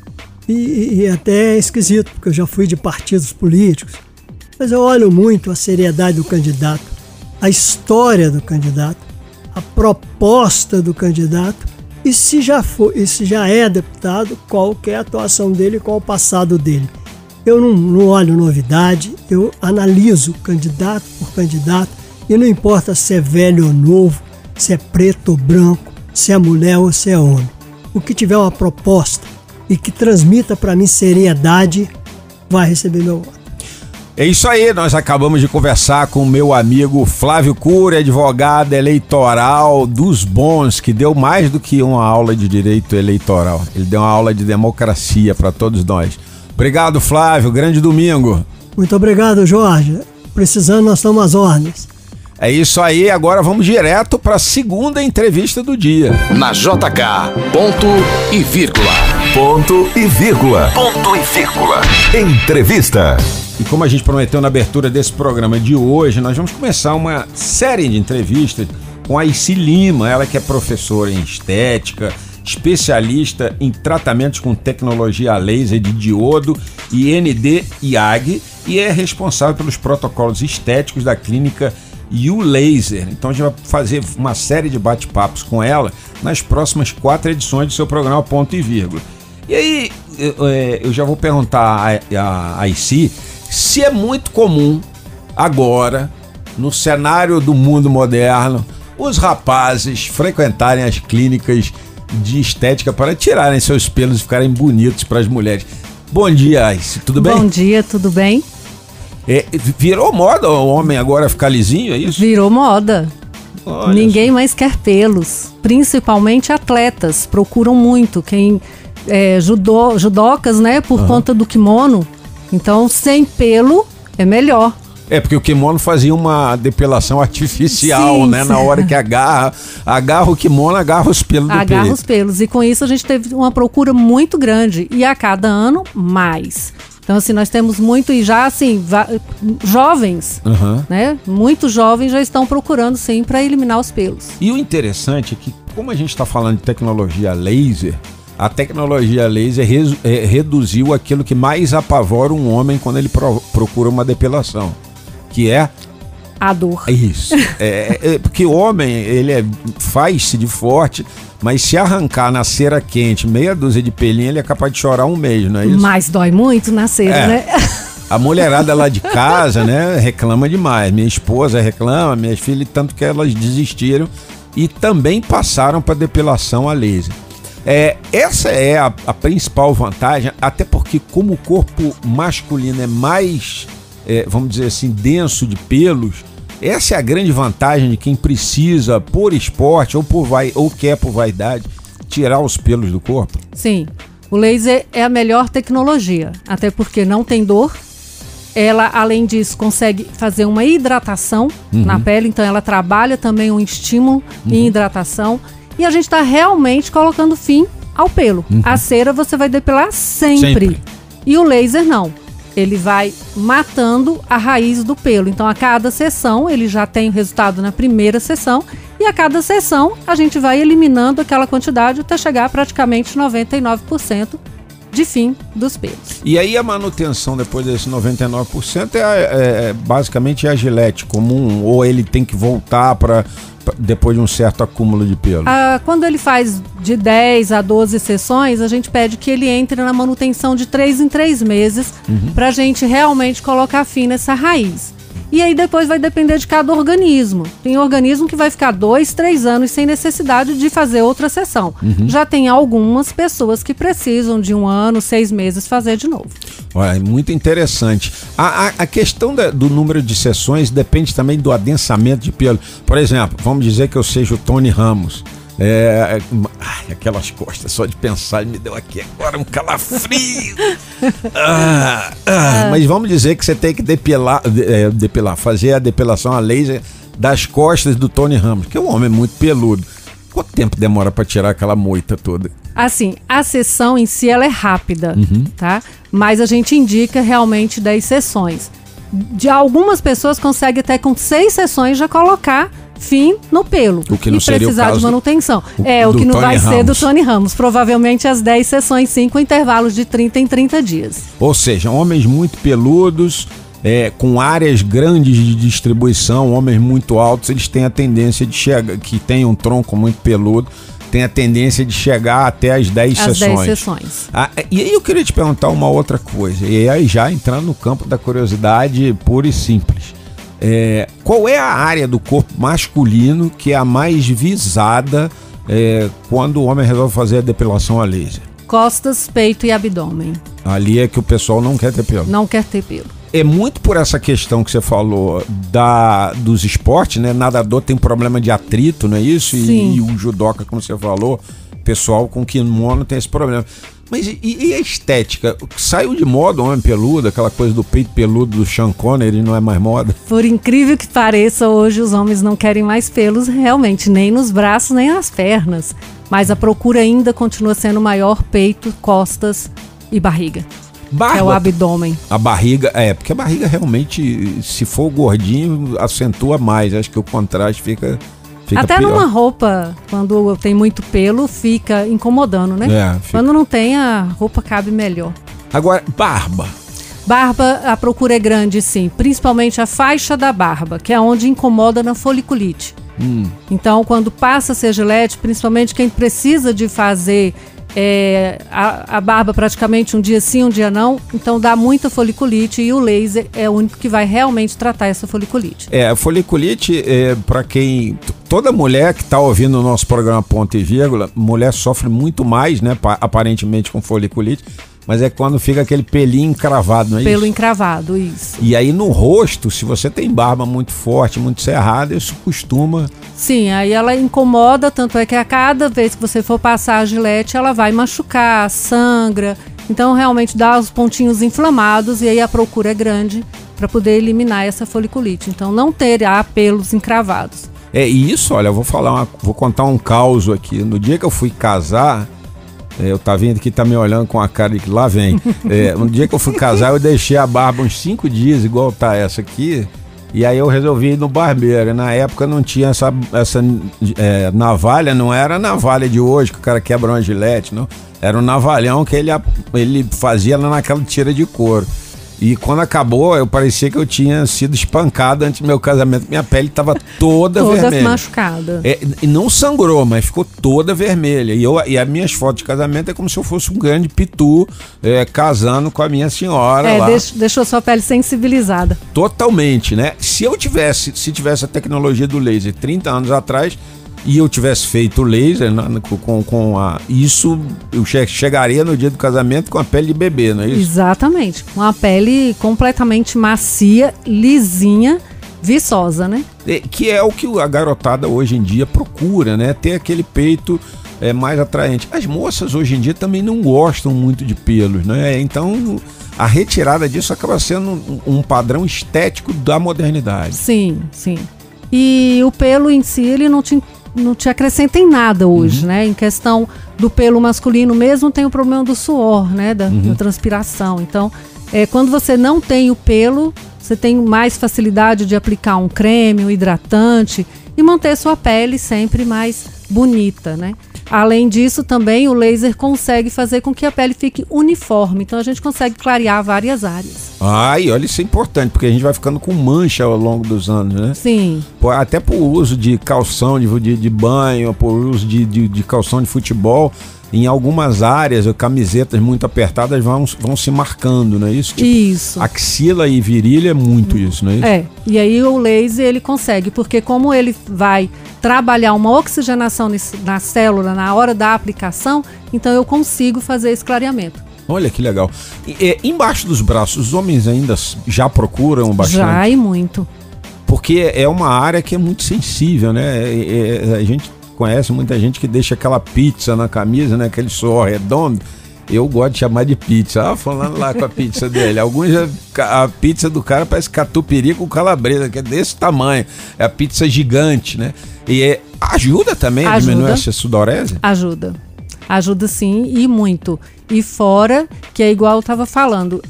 e até é esquisito, porque eu já fui de partidos políticos, mas eu olho muito a seriedade do candidato, a história do candidato, a proposta do candidato e se já é deputado, qual que é a atuação dele, qual o passado dele. Eu não olho novidade, eu analiso candidato por candidato e não importa se é velho ou novo, se é preto ou branco, se é mulher ou se é homem. O que tiver uma proposta e que transmita para mim seriedade vai receber meu voto. É isso aí, nós acabamos de conversar com o meu amigo Flávio Cury, advogado eleitoral dos bons, que deu mais do que uma aula de direito eleitoral. Ele deu uma aula de democracia para todos nós. Obrigado, Flávio, grande domingo. Muito obrigado, Jorge. Precisando, nós estamos às ordens. É isso aí, agora vamos direto para a segunda entrevista do dia. Na JK, ponto e vírgula. Ponto e vírgula. Ponto e vírgula. Entrevista. E como a gente prometeu na abertura desse programa de hoje, nós vamos começar uma série de entrevistas com a Aici Lima, ela que é professora em estética, especialista em tratamentos com tecnologia laser de diodo e ND-IAG e é responsável pelos protocolos estéticos da clínica U-Laser. Então a gente vai fazer uma série de bate-papos com ela nas próximas 4 edições do seu programa Ponto e Vírgula. E aí eu já vou perguntar a Aici se é muito comum agora, no cenário do mundo moderno, os rapazes frequentarem as clínicas de estética para tirarem seus pelos e ficarem bonitos para as mulheres. Bom dia, Aici, tudo bem? Bom dia, tudo bem? Virou moda o homem agora ficar lisinho, é isso? Virou moda. Olha Ninguém mais quer pelos, principalmente atletas, procuram muito. Quem judocas, né, por conta do kimono. Então, sem pelo é melhor. Porque o kimono fazia uma depilação artificial, sim, né? sim. Na hora que agarra o kimono, agarra os pelos do peito. Agarra os pelos. E com isso a gente teve uma procura muito grande. E a cada ano, mais. Então, assim, nós temos muito, e já, assim, jovens, né? Muitos jovens já estão procurando, sim, para eliminar os pelos. E o interessante é que, como a gente está falando de tecnologia laser, a tecnologia laser reduziu aquilo que mais apavora um homem quando ele procura uma depilação, que é a dor. Isso. Porque o homem, faz-se de forte, mas se arrancar na cera quente meia dúzia de pelinha, ele é capaz de chorar um mês, não é isso? Mas dói muito na cera, né? A mulherada lá de casa, né, reclama demais. Minha esposa reclama, minhas filhas, tanto que elas desistiram e também passaram para depilação a laser. Essa é a principal vantagem, até porque como o corpo masculino é mais, vamos dizer assim, denso de pelos, essa é a grande vantagem de quem precisa, por esporte ou quer por vaidade, tirar os pelos do corpo. Sim, o laser é a melhor tecnologia, até porque não tem dor. Ela, além disso, consegue fazer uma hidratação na pele, então ela trabalha também um estímulo em hidratação. E a gente está realmente colocando fim ao pelo. A cera você vai depilar sempre. E o laser não. Ele vai matando a raiz do pelo. Então, a cada sessão, ele já tem o resultado na primeira sessão. E a cada sessão, a gente vai eliminando aquela quantidade até chegar a praticamente 99% de fim dos pelos. E aí a manutenção depois desse 99% basicamente a Gillette comum, ou ele tem que voltar para depois de um certo acúmulo de pelo? Quando ele faz de 10 a 12 sessões, a gente pede que ele entre na manutenção de 3 em 3 meses para a gente realmente colocar fim nessa raiz. E aí depois vai depender de cada organismo. Tem organismo que vai ficar 2, 3 anos sem necessidade de fazer outra sessão. Já tem algumas pessoas que precisam de 1 ano, 6 meses fazer de novo. Olha, é muito interessante. A questão do número de sessões depende também do adensamento de pelo. Por exemplo, vamos dizer que eu seja o Tony Ramos. Aquelas costas, só de pensar, me deu aqui agora um calafrio. Mas vamos dizer que você tem que depilar, fazer a depilação a laser das costas do Tony Ramos, que é um homem muito peludo. Quanto tempo demora para tirar aquela moita toda? Assim, a sessão em si ela é rápida, tá? Mas a gente indica realmente 10 sessões. De algumas pessoas conseguem até com 6 sessões já colocar fim no pelo. O que não seria precisar o caso de manutenção. O que não Tony vai ser Ramos. do Tony Ramos. Provavelmente as 10 sessões sim, com intervalos de 30 em 30 dias. Ou seja, homens muito peludos, com áreas grandes de distribuição, homens muito altos, eles têm a tendência de chegar, que tem um tronco muito peludo, tem a tendência de chegar até as 10 sessões. 10 sessões. E aí eu queria te perguntar uma outra coisa, e aí já entrando no campo da curiosidade pura e simples. Qual é a área do corpo masculino que é a mais visada quando o homem resolve fazer a depilação a laser? Costas, peito e abdômen. Ali é que o pessoal não quer ter pelo. Não quer ter pelo. É muito por essa questão que você falou dos esportes, né? Nadador tem problema de atrito, não é isso? E o judoca, como você falou, pessoal com kimono tem esse problema. Mas e a estética? Saiu de moda o homem peludo, aquela coisa do peito peludo do Sean Connery, não é mais moda? Por incrível que pareça, hoje os homens não querem mais pelos realmente, nem nos braços, nem nas pernas. Mas a procura ainda continua sendo maior peito, costas e barriga. Que é o abdômen. A barriga, porque a barriga realmente, se for gordinho, acentua mais. Acho que o contraste fica até pior. Numa roupa, quando tem muito pelo, fica incomodando, né? Quando não tem, a roupa cabe melhor. Agora, barba. Barba, a procura é grande, sim. Principalmente a faixa da barba, que é onde incomoda na foliculite. Então, quando passa a ser Gillette, principalmente quem precisa de fazer a barba praticamente um dia sim, um dia não, então dá muita foliculite e o laser é o único que vai realmente tratar essa foliculite. A foliculite, para quem... Toda mulher que está ouvindo o nosso programa Ponto e Vírgula, mulher sofre muito mais, né, aparentemente com foliculite, mas é quando fica aquele pelinho encravado, não é isso? Pelo encravado, isso. E aí no rosto, se você tem barba muito forte, muito cerrada, isso costuma... Sim, aí ela incomoda, tanto é que a cada vez que você for passar a Gillette, ela vai machucar, sangra. Então realmente dá os pontinhos inflamados e aí a procura é grande para poder eliminar essa foliculite. Então não terá pelos encravados. E isso, olha, eu vou contar um caos aqui. No dia que eu fui casar... eu tava vendo que tá me olhando com a cara de que lá vem. Um dia que eu fui casar, eu deixei a barba uns 5 dias, igual tá essa aqui. E aí eu resolvi ir no barbeiro. Na época não tinha essa navalha, não era a navalha de hoje, que o cara quebra uma Gillette, não. Era um navalhão que ele fazia lá naquela tira de couro. E quando acabou, eu parecia que eu tinha sido espancado antes do meu casamento. Minha pele estava toda vermelha. Toda machucada. E não sangrou, mas ficou toda vermelha. E as minhas fotos de casamento é como se eu fosse um grande pitu casando com a minha senhora lá. Deixou sua pele sensibilizada. Totalmente, né? Se tivesse a tecnologia do laser 30 anos atrás e eu tivesse feito o laser isso, eu chegaria no dia do casamento com a pele de bebê, não é isso? Exatamente. Com a pele completamente macia, lisinha, viçosa, né? Que é o que a garotada hoje em dia procura, né? Ter aquele peito mais atraente. As moças hoje em dia também não gostam muito de pelos, né? Então a retirada disso acaba sendo um padrão estético da modernidade. Sim, sim. E o pelo em si, ele não te acrescenta em nada hoje, né? Em questão do pelo masculino mesmo, tem o problema do suor, né? Da transpiração. Então, quando você não tem o pelo, você tem mais facilidade de aplicar um creme, um hidratante e manter sua pele sempre mais bonita, né? Além disso, também o laser consegue fazer com que a pele fique uniforme. Então a gente consegue clarear várias áreas. Ai, olha, isso é importante, porque a gente vai ficando com mancha ao longo dos anos, né? Sim. Até por uso de calção de banho, por uso de calção de futebol, em algumas áreas, camisetas muito apertadas vão se marcando, não é isso? Isso. Axila e virilha é muito isso, não é isso? E aí o laser ele consegue, porque como ele vai trabalhar uma oxigenação na célula na hora da aplicação, então eu consigo fazer esse clareamento. Olha que legal. Embaixo dos braços, os homens ainda já procuram bastante? Já e muito. Porque é uma área que é muito sensível, né? A gente conhece muita gente que deixa aquela pizza na camisa, né? Aquele suor redondo. Eu gosto de chamar de pizza. Falando lá com a pizza dele. A pizza do cara parece catupiry com calabresa, que é desse tamanho. É a pizza gigante, né? E ajuda também a diminuir essa sudorese? Ajuda. Ajuda sim, e muito. E fora, que é igual eu estava falando,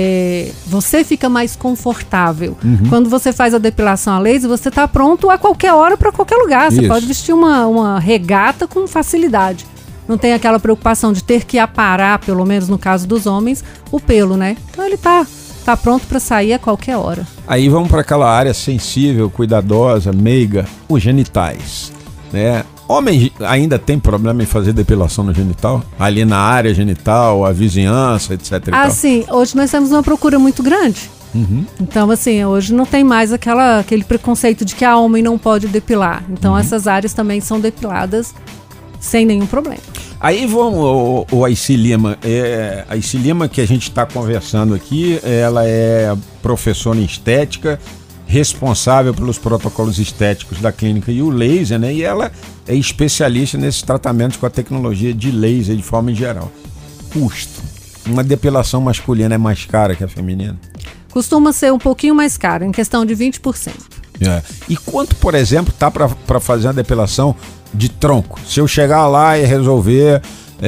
você fica mais confortável. Quando você faz a depilação a laser, você está pronto a qualquer hora para qualquer lugar. Você pode vestir uma regata com facilidade. Não tem aquela preocupação de ter que aparar, pelo menos no caso dos homens, o pelo, né? Então ele tá pronto para sair a qualquer hora. Aí vamos para aquela área sensível, cuidadosa, meiga, os genitais, né? Homem ainda tem problema em fazer depilação no genital? Ali na área genital, a vizinhança, etc. Sim, hoje nós temos uma procura muito grande. Então, assim, hoje não tem mais aquele preconceito de que a homem não pode depilar. Então, essas áreas também são depiladas sem nenhum problema. Aí vamos, o Aici Lima. A Aici Lima, que a gente está conversando aqui, ela é professora em estética, responsável pelos protocolos estéticos da clínica e o laser, né? E ela é especialista nesses tratamentos com a tecnologia de laser de forma em geral. Custo. Uma depilação masculina é mais cara que a feminina? Costuma ser um pouquinho mais caro, em questão de 20%. E quanto, por exemplo, tá para fazer uma depilação de tronco? Se eu chegar lá e resolver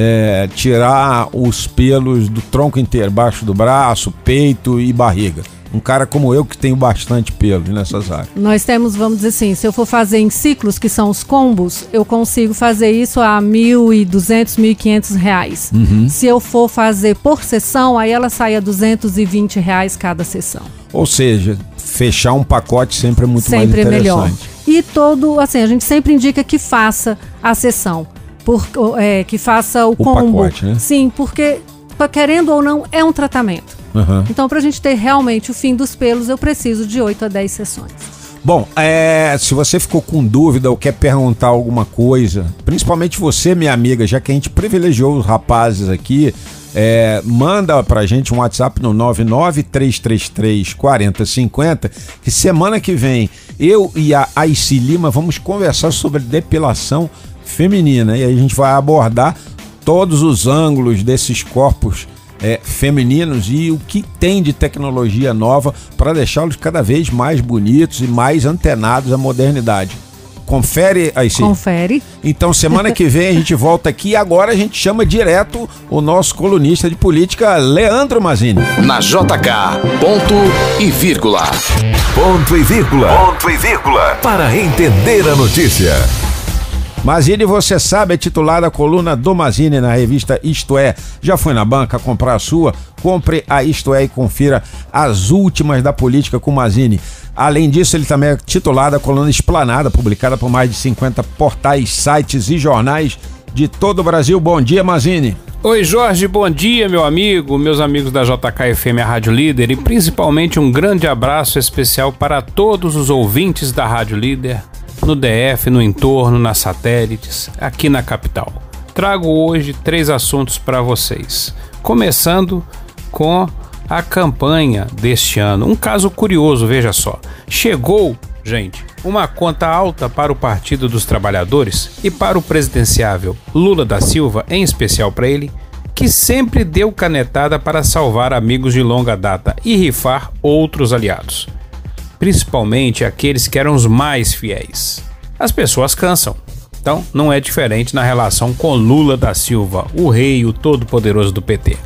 tirar os pelos do tronco inteiro, baixo do braço, peito e barriga. Um cara como eu que tenho bastante pelo nessas áreas. Nós temos, vamos dizer assim, se eu for fazer em ciclos, que são os combos, eu consigo fazer isso a R$1.200, R$1.500. Se eu for fazer por sessão, aí ela sai a R$220 cada sessão. Ou seja, fechar um pacote sempre é muito mais interessante. Sempre é melhor. E a gente sempre indica que faça a sessão, que faça o combo. Pacote, né? Sim, porque querendo ou não, é um tratamento. Então, para a gente ter realmente o fim dos pelos, eu preciso de 8 a 10 sessões. Bom, se você ficou com dúvida ou quer perguntar alguma coisa, principalmente você, minha amiga, já que a gente privilegiou os rapazes aqui, manda pra gente um WhatsApp no 993334050, que semana que vem eu e a Aici Lima vamos conversar sobre depilação feminina e aí a gente vai abordar todos os ângulos desses corpos femininos e o que tem de tecnologia nova para deixá-los cada vez mais bonitos e mais antenados à modernidade. Confere, Aici? Confere. Então, semana que vem a gente volta aqui e agora a gente chama direto o nosso colunista de política, Leandro Mazzini. Na JK, ponto e vírgula. Ponto e vírgula. Ponto e vírgula. Para entender a notícia. Mazini, você sabe, é titular da coluna do Mazini na revista Isto É. Já foi na banca comprar a sua? Compre a Isto É e confira as últimas da política com Mazini. Além disso, ele também é titular da coluna Esplanada, publicada por mais de 50 portais, sites e jornais de todo o Brasil. Bom dia, Mazini. Oi, Jorge, bom dia, meu amigo, meus amigos da JKFM, a Rádio Líder, e principalmente um grande abraço especial para todos os ouvintes da Rádio Líder, no DF, no entorno, nas satélites, aqui na capital. Trago hoje 3 assuntos para vocês, começando com a campanha deste ano. Um caso curioso, veja só. Chegou, gente, uma conta alta para o Partido dos Trabalhadores e para o presidenciável Lula da Silva, em especial para ele, que sempre deu canetada para salvar amigos de longa data e rifar outros aliados, principalmente aqueles que eram os mais fiéis. As pessoas cansam, então não é diferente na relação com Lula da Silva, o rei, o todo-poderoso do PT.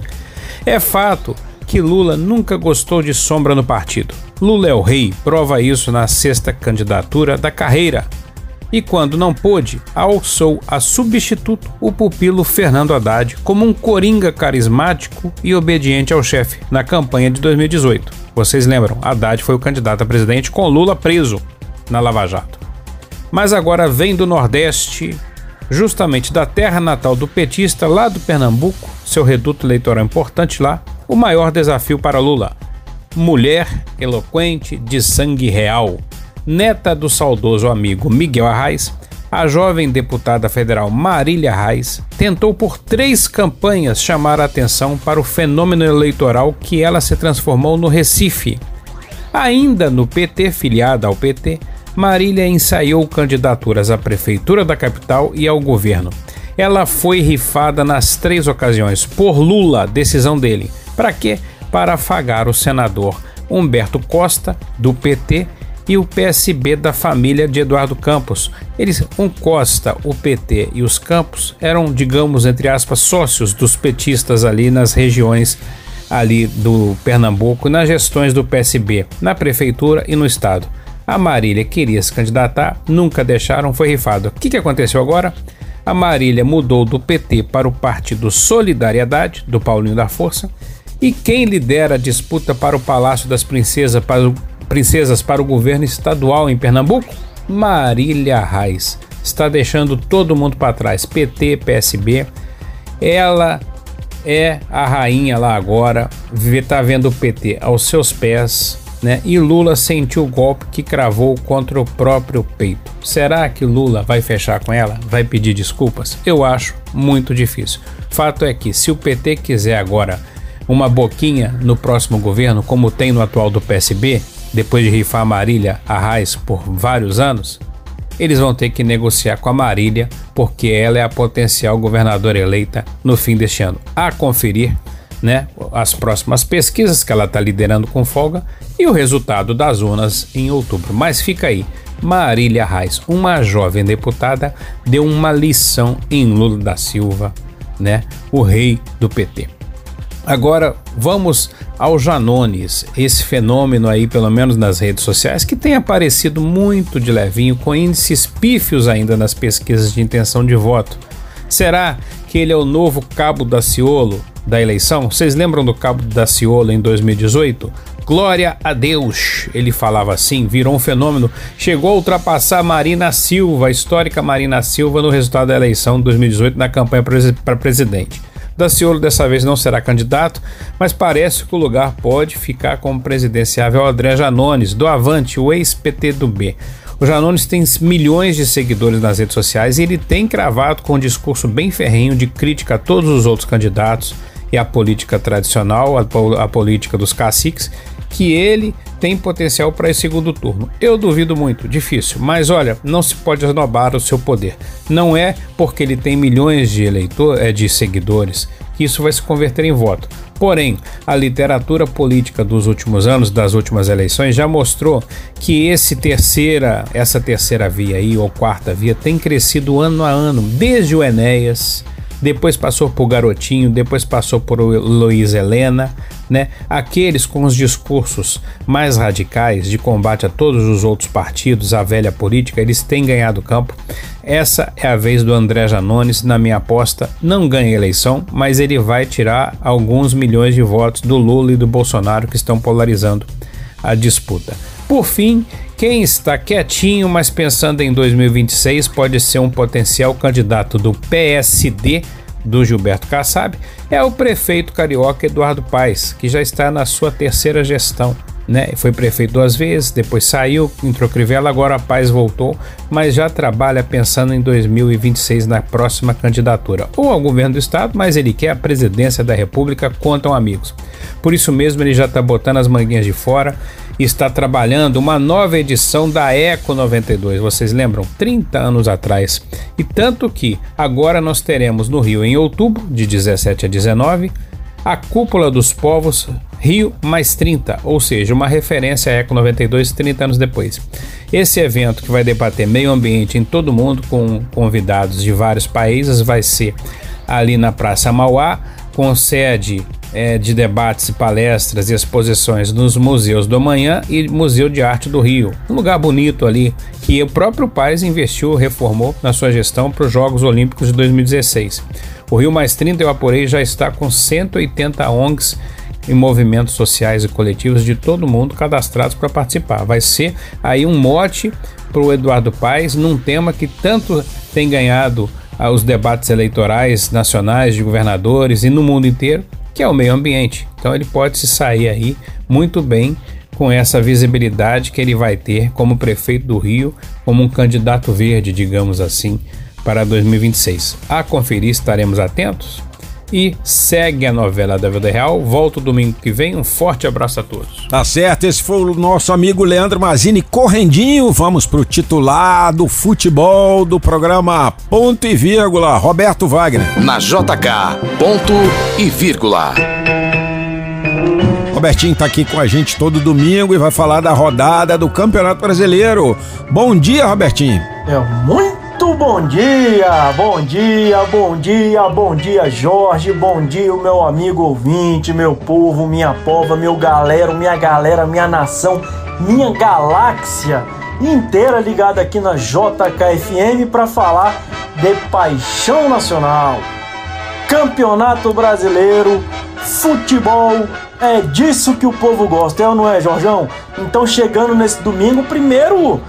É fato que Lula nunca gostou de sombra no partido. Lula é o rei, prova isso na 6ª candidatura da carreira. E quando não pôde, alçou a substituto, o pupilo Fernando Haddad, como um coringa carismático e obediente ao chefe na campanha de 2018. Vocês lembram, Haddad foi o candidato a presidente com Lula preso na Lava Jato. Mas agora vem do Nordeste, justamente da terra natal do petista, lá do Pernambuco, seu reduto eleitoral importante lá, o maior desafio para Lula. Mulher eloquente de sangue real, neta do saudoso amigo Miguel Arraes, a jovem deputada federal Marília Arraes tentou por 3 campanhas chamar a atenção para o fenômeno eleitoral que ela se transformou no Recife. Ainda no PT, filiada ao PT, Marília ensaiou candidaturas à prefeitura da capital e ao governo. Ela foi rifada nas 3 ocasiões por Lula, decisão dele. Para quê? Para afagar o senador Humberto Costa, do PT, e o PSB da família de Eduardo Campos. Eles, Costa, o PT e os Campos eram, digamos, entre aspas, sócios dos petistas ali nas regiões ali do Pernambuco, nas gestões do PSB, na prefeitura e no estado. A Marília queria se candidatar, nunca deixaram, foi rifado. O que aconteceu agora? A Marília mudou do PT para o Partido Solidariedade, do Paulinho da Força, e quem lidera a disputa para o Palácio das Princesas para o governo estadual em Pernambuco? Marília Arraes. Está deixando todo mundo para trás, PT, PSB. Ela é a rainha lá agora, está vendo o PT aos seus pés, né? E Lula sentiu o golpe que cravou contra o próprio peito. Será que Lula vai fechar com ela? Vai pedir desculpas? Eu acho muito difícil. Fato é que se o PT quiser agora uma boquinha no próximo governo, como tem no atual do PSB, depois de rifar a Marília Arraes por vários anos, eles vão ter que negociar com a Marília, porque ela é a potencial governadora eleita no fim deste ano. A conferir, né, as próximas pesquisas que ela está liderando com folga e o resultado das urnas em outubro. Mas fica aí, Marília Arraes, uma jovem deputada, deu uma lição em Lula da Silva, né, o rei do PT. Agora vamos ao Janones, esse fenômeno aí, pelo menos nas redes sociais, que tem aparecido muito de levinho, com índices pífios ainda nas pesquisas de intenção de voto. Será que ele é o novo Cabo Daciolo da eleição? Vocês lembram do Cabo Daciolo em 2018? Glória a Deus, ele falava assim, virou um fenômeno, chegou a ultrapassar Marina Silva, a histórica Marina Silva, no resultado da eleição de 2018 na campanha para presidente. Daciolo dessa vez não será candidato, mas parece que o lugar pode ficar como presidenciável André Janones, do Avante, o ex-PT do B. O Janones tem milhões de seguidores nas redes sociais e ele tem cravado com um discurso bem ferrenho de crítica a todos os outros candidatos e a política tradicional, a política dos caciques, que ele tem potencial para esse segundo turno. Eu duvido muito, difícil, mas olha, não se pode esnobar o seu poder. Não é porque ele tem milhões de seguidores que isso vai se converter em voto. Porém, a literatura política dos últimos anos, das últimas eleições, já mostrou que essa terceira via aí, ou quarta via, tem crescido ano a ano, desde o Enéas, depois passou por Garotinho, depois passou por Luiz Helena, né? Aqueles com os discursos mais radicais de combate a todos os outros partidos, a velha política, eles têm ganhado campo. Essa é a vez do André Janones, na minha aposta, não ganha eleição, mas ele vai tirar alguns milhões de votos do Lula e do Bolsonaro, que estão polarizando a disputa. Por fim, quem está quietinho, mas pensando em 2026, pode ser um potencial candidato do PSD, do Gilberto Kassab, é o prefeito carioca Eduardo Paes, que já está na sua terceira gestão, né? Foi prefeito 2 vezes, depois saiu, entrou Crivella, agora a Paes voltou, mas já trabalha pensando em 2026 na próxima candidatura, ou ao governo do estado, mas ele quer a presidência da República, contam amigos. Por isso mesmo ele já está botando as manguinhas de fora, está trabalhando uma nova edição da Eco 92, vocês lembram? 30 anos atrás. E tanto que agora nós teremos no Rio, em outubro, de 17 a 19, a Cúpula dos Povos Rio mais 30, ou seja, uma referência à Eco 92 30 anos depois. Esse evento, que vai debater meio ambiente em todo o mundo, com convidados de vários países, vai ser ali na Praça Mauá, com sede de debates, palestras e exposições nos Museus do Amanhã e Museu de Arte do Rio. Um lugar bonito ali, que o próprio Paes investiu, reformou na sua gestão para os Jogos Olímpicos de 2016. O Rio mais 30, eu apurei, já está com 180 ONGs e movimentos sociais e coletivos de todo mundo cadastrados para participar. Vai ser aí um mote para o Eduardo Paes num tema que tanto tem ganhado os debates eleitorais nacionais de governadores e no mundo inteiro, que é o meio ambiente. Então ele pode se sair aí muito bem com essa visibilidade que ele vai ter como prefeito do Rio, como um candidato verde, digamos assim, para 2026. A conferir, estaremos atentos. E segue a novela da vida real. Volto domingo que vem. Um forte abraço a todos. Tá certo, esse foi o nosso amigo Leandro Mazzini correndinho. Vamos pro titular do futebol do programa Ponto e Vírgula, Roberto Wagner. Na JK, ponto e vírgula. Robertinho tá aqui com a gente todo domingo e vai falar da rodada do Campeonato Brasileiro. Bom dia, Robertinho. Muito bom dia, bom dia, bom dia, bom dia, Jorge, bom dia, o meu amigo ouvinte, meu povo, minha pova, minha galera, minha nação, minha galáxia inteira ligada aqui na JKFM para falar de paixão nacional, Campeonato Brasileiro, futebol, é disso que o povo gosta, é ou não é, Jorjão? Então, chegando nesse domingo, primeiro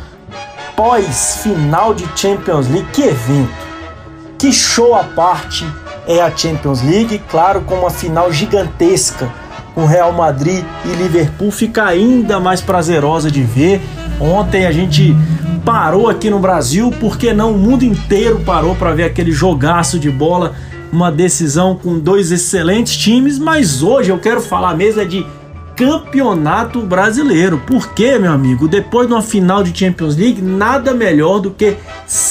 pós-final de Champions League, que evento, que show à parte é a Champions League, claro, com uma final gigantesca, com Real Madrid e Liverpool, fica ainda mais prazerosa de ver. Ontem a gente parou aqui no Brasil, porque não, o mundo inteiro parou para ver aquele jogaço de bola, uma decisão com 2 excelentes times, mas hoje eu quero falar mesmo de Campeonato Brasileiro. Por quê, meu amigo? Depois de uma final de Champions League, nada melhor do que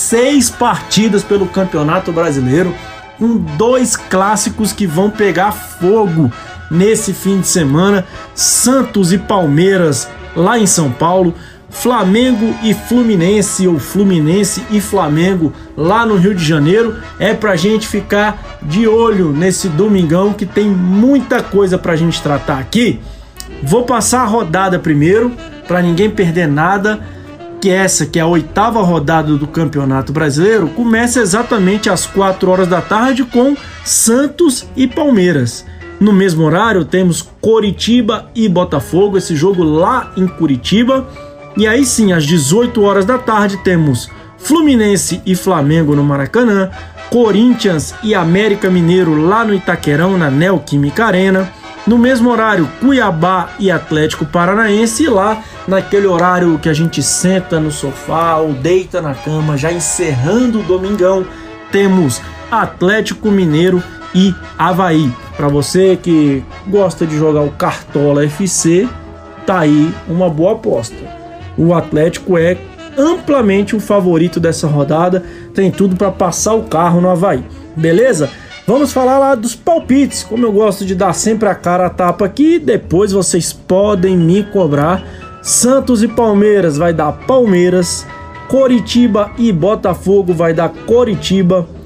6 partidas pelo Campeonato Brasileiro, com 2 clássicos que vão pegar fogo nesse fim de semana: Santos e Palmeiras lá em São Paulo, Flamengo e Fluminense, ou Fluminense e Flamengo lá no Rio de Janeiro. É pra gente ficar de olho nesse domingão, que tem muita coisa pra gente tratar aqui. Vou passar a rodada primeiro, para ninguém perder nada, que essa, que é a 8ª rodada do Campeonato Brasileiro, começa exatamente às 4 horas da tarde com Santos e Palmeiras. No mesmo horário temos Coritiba e Botafogo, esse jogo lá em Curitiba. E aí sim, às 18 horas da tarde temos Fluminense e Flamengo no Maracanã, Corinthians e América Mineiro lá no Itaquerão, na Neoquímica Arena. No mesmo horário, Cuiabá e Atlético Paranaense, e lá naquele horário que a gente senta no sofá ou deita na cama, já encerrando o domingão, temos Atlético Mineiro e Avaí. Para você que gosta de jogar o Cartola FC, tá aí uma boa aposta. O Atlético é amplamente o favorito dessa rodada, tem tudo para passar o carro no Avaí, beleza? Vamos falar lá dos palpites, como eu gosto de dar sempre a cara a tapa aqui, depois vocês podem me cobrar. Santos e Palmeiras vai dar Palmeiras, Coritiba e Botafogo vai dar Coritiba,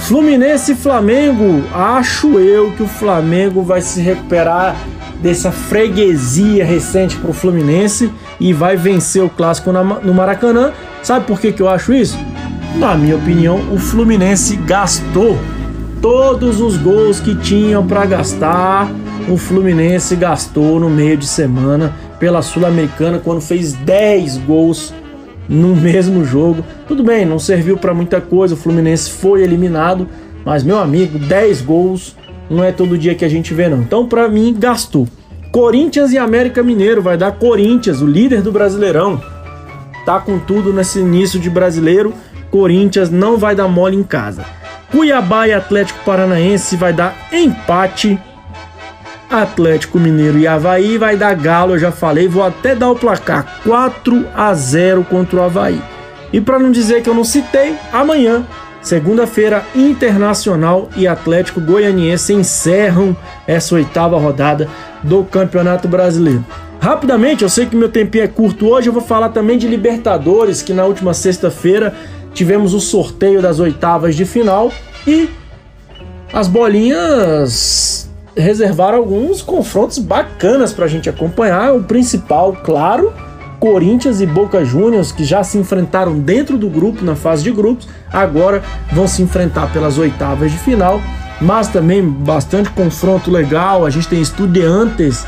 Fluminense e Flamengo, acho eu que o Flamengo vai se recuperar dessa freguesia recente pro Fluminense e vai vencer o clássico no Maracanã. Sabe por que eu acho isso? Na minha opinião, o Fluminense gastou todos os gols que tinham para gastar. O Fluminense gastou no meio de semana pela Sul-Americana quando fez 10 gols no mesmo jogo. Tudo bem, não serviu para muita coisa, o Fluminense foi eliminado, mas meu amigo, 10 gols não é todo dia que a gente vê não. Então para mim gastou. Corinthians e América Mineiro, vai dar Corinthians, o líder do Brasileirão. Tá com tudo nesse início de brasileiro, Corinthians não vai dar mole em casa. Cuiabá e Atlético Paranaense vai dar empate. Atlético Mineiro e Avaí vai dar Galo, eu já falei, vou até dar o placar 4-0 contra o Avaí. E para não dizer que eu não citei, amanhã, segunda-feira, Internacional e Atlético Goianiense encerram essa 8ª rodada do Campeonato Brasileiro. Rapidamente, eu sei que meu tempinho é curto hoje, eu vou falar também de Libertadores, que na última sexta-feira tivemos o sorteio das 8ª de final e as bolinhas reservaram alguns confrontos bacanas pra gente acompanhar. O principal, claro, Corinthians e Boca Juniors, que já se enfrentaram dentro do grupo, na fase de grupos, agora vão se enfrentar pelas 8ª de final, mas também bastante confronto legal. A gente tem Estudiantes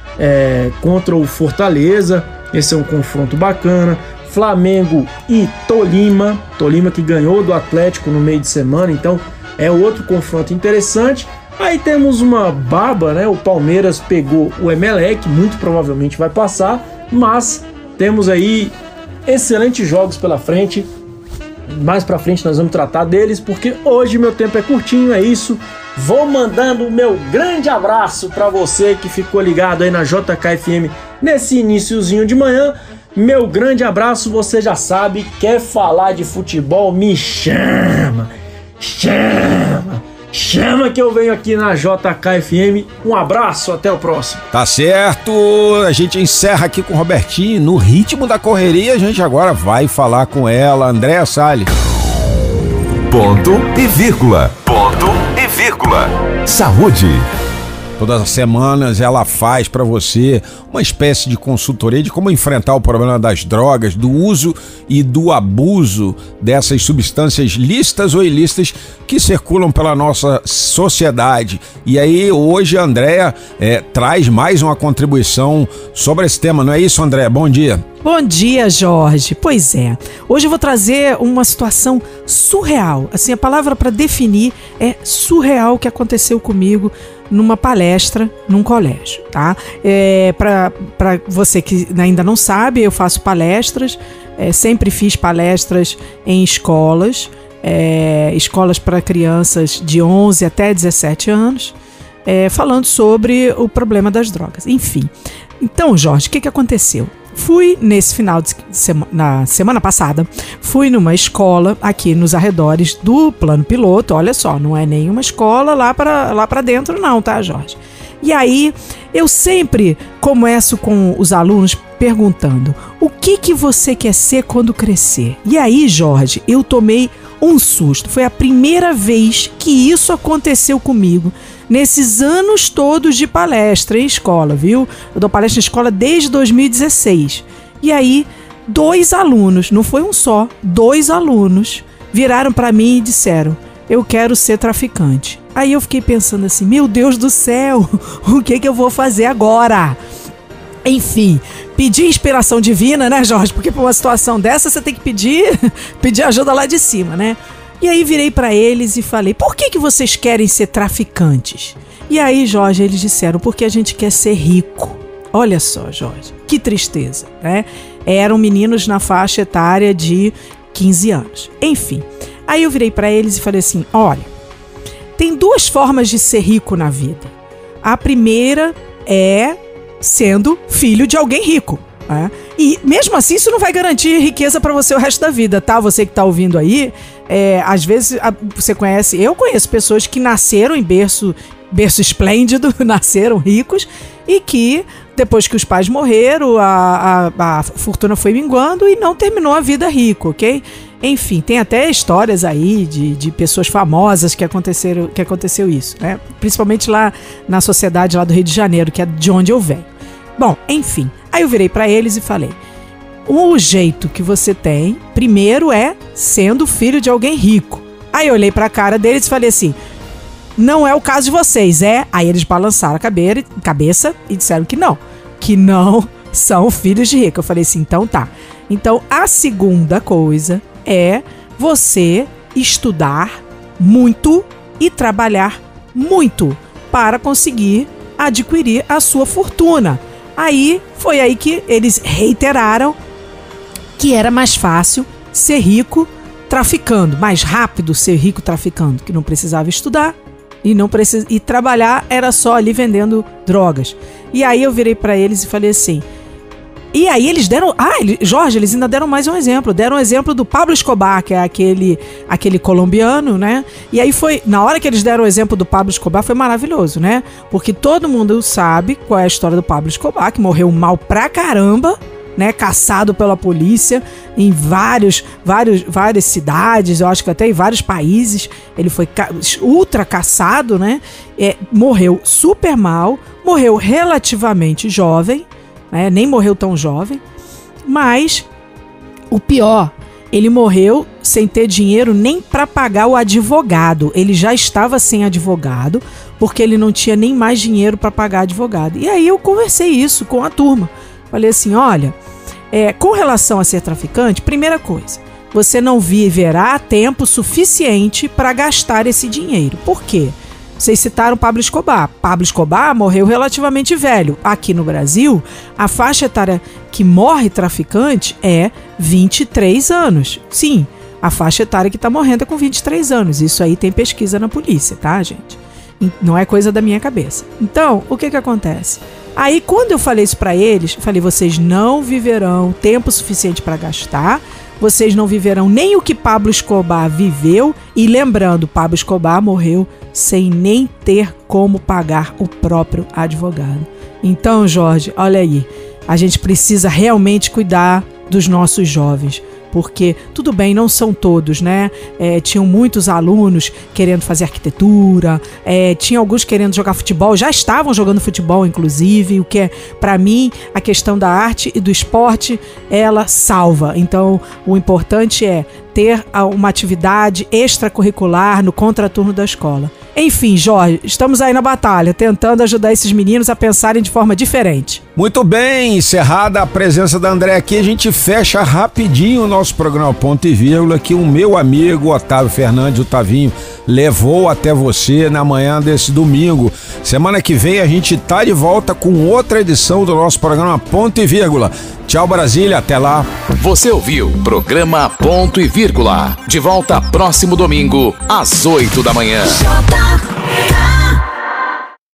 contra o Fortaleza, esse é um confronto bacana. Flamengo e Tolima que ganhou do Atlético no meio de semana, então é outro confronto interessante. Aí temos uma baba, né? O Palmeiras pegou o Emelec, muito provavelmente vai passar, mas temos aí excelentes jogos pela frente. Mais pra frente nós vamos tratar deles, porque hoje meu tempo é curtinho, é isso. Vou mandando o meu grande abraço pra você que ficou ligado aí na JKFM nesse iniciozinho de manhã. Meu grande abraço, você já sabe, quer falar de futebol, me chama que eu venho aqui na JKFM. Um abraço, até o próximo. Tá certo, a gente encerra aqui com o Robertinho. No ritmo da correria, a gente agora vai falar com ela, Andréa Salles. Ponto e vírgula. Ponto e vírgula. Saúde. Todas as semanas ela faz para você uma espécie de consultoria de como enfrentar o problema das drogas, do uso e do abuso dessas substâncias lícitas ou ilícitas que circulam pela nossa sociedade. E aí hoje a Andréa traz mais uma contribuição sobre esse tema, não é isso, Andréa? Bom dia. Bom dia, Jorge. Pois é, hoje eu vou trazer uma situação surreal. Assim, a palavra para definir é surreal, que aconteceu comigo numa palestra num colégio, tá? Para você que ainda não sabe, eu faço palestras, sempre fiz palestras em escolas, escolas para crianças de 11 até 17 anos, falando sobre o problema das drogas. Enfim, então, Jorge, o que aconteceu? Fui nesse final de semana, na semana passada, fui numa escola aqui nos arredores do Plano Piloto. Olha só, não é nenhuma escola lá para dentro não, tá, Jorge? E aí, eu sempre começo com os alunos perguntando: o que você quer ser quando crescer? E aí, Jorge, eu tomei um susto. Foi a primeira vez que isso aconteceu comigo nesses anos todos de palestra em escola, viu? Eu dou palestra em escola desde 2016. E aí, 2 alunos, não foi um só, 2 alunos viraram para mim e disseram: eu quero ser traficante. Aí eu fiquei pensando assim: meu Deus do céu, o que eu vou fazer agora? Enfim, pedi inspiração divina, né, Jorge? Porque para uma situação dessa você tem que pedir ajuda lá de cima, né? E aí virei para eles e falei: por que vocês querem ser traficantes? E aí, Jorge, eles disseram: porque a gente quer ser rico. Olha só, Jorge, que tristeza, né? Eram meninos na faixa etária de 15 anos. Enfim, aí eu virei para eles e falei assim: olha, tem 2 formas de ser rico na vida. A primeira é sendo filho de alguém rico. E mesmo assim isso não vai garantir riqueza para você o resto da vida, tá? Você que tá ouvindo aí, às vezes você conhece, eu conheço pessoas que nasceram em berço esplêndido, nasceram ricos, e que depois que os pais morreram, a fortuna foi minguando e não terminou a vida rico, ok? Enfim, tem até histórias aí de pessoas famosas que aconteceu isso, né? Principalmente lá na sociedade lá do Rio de Janeiro, que é de onde eu venho. Bom, enfim, aí eu virei pra eles e falei: o jeito que você tem, primeiro é sendo filho de alguém rico. Aí eu olhei pra cara deles e falei assim: não é o caso de vocês, é? Aí eles balançaram a cabeça e disseram que não são filhos de rico. Eu falei assim, então tá. Então a segunda coisa é você estudar muito e trabalhar muito para conseguir adquirir a sua fortuna. Aí foi aí que eles reiteraram que era mais fácil ser rico traficando, mais rápido ser rico traficando, que não precisava estudar e trabalhar era só ali vendendo drogas. E aí eu virei pra eles e falei assim, e aí eles deram, Jorge, eles ainda deram mais um exemplo, deram um exemplo do Pablo Escobar, que é aquele colombiano, né? E aí foi, na hora que eles deram o exemplo do Pablo Escobar, foi maravilhoso, né? Porque todo mundo sabe qual é a história do Pablo Escobar, que morreu mal pra caramba, né, caçado pela polícia em várias cidades, eu acho que até em vários países, ele foi ultra caçado, né, morreu super mal, morreu relativamente jovem, né, nem morreu tão jovem, mas o pior, ele morreu sem ter dinheiro nem para pagar o advogado, ele já estava sem advogado, porque ele não tinha nem mais dinheiro para pagar advogado. E aí eu conversei isso com a turma. Falei assim, olha, com relação a ser traficante, primeira coisa, você não viverá tempo suficiente para gastar esse dinheiro. Por quê? Vocês citaram Pablo Escobar. Pablo Escobar morreu relativamente velho. Aqui no Brasil, a faixa etária que morre traficante é 23 anos. Sim, a faixa etária que está morrendo é com 23 anos. Isso aí tem pesquisa na polícia, tá, gente? Não é coisa da minha cabeça. Então, o que acontece? Aí, quando eu falei isso pra eles, eu falei, vocês não viverão tempo suficiente para gastar, vocês não viverão nem o que Pablo Escobar viveu, e lembrando, Pablo Escobar morreu sem nem ter como pagar o próprio advogado. Então, Jorge, olha aí, a gente precisa realmente cuidar dos nossos jovens, porque, tudo bem, não são todos, né? Tinham muitos alunos querendo fazer arquitetura, tinha alguns querendo jogar futebol, já estavam jogando futebol, inclusive, o que é, para mim, a questão da arte e do esporte, ela salva. Então, o importante é ter uma atividade extracurricular no contraturno da escola. Enfim, Jorge, estamos aí na batalha, tentando ajudar esses meninos a pensarem de forma diferente. Muito bem, encerrada a presença da André aqui, a gente fecha rapidinho o nosso programa Ponto e Vírgula, que o meu amigo Otávio Fernandes, o Tavinho, levou até você na manhã desse domingo. Semana que vem a gente tá de volta com outra edição do nosso programa Ponto e Vírgula. Tchau, Brasília, até lá. Você ouviu programa Ponto e Vírgula. De volta próximo domingo, às 8 da manhã.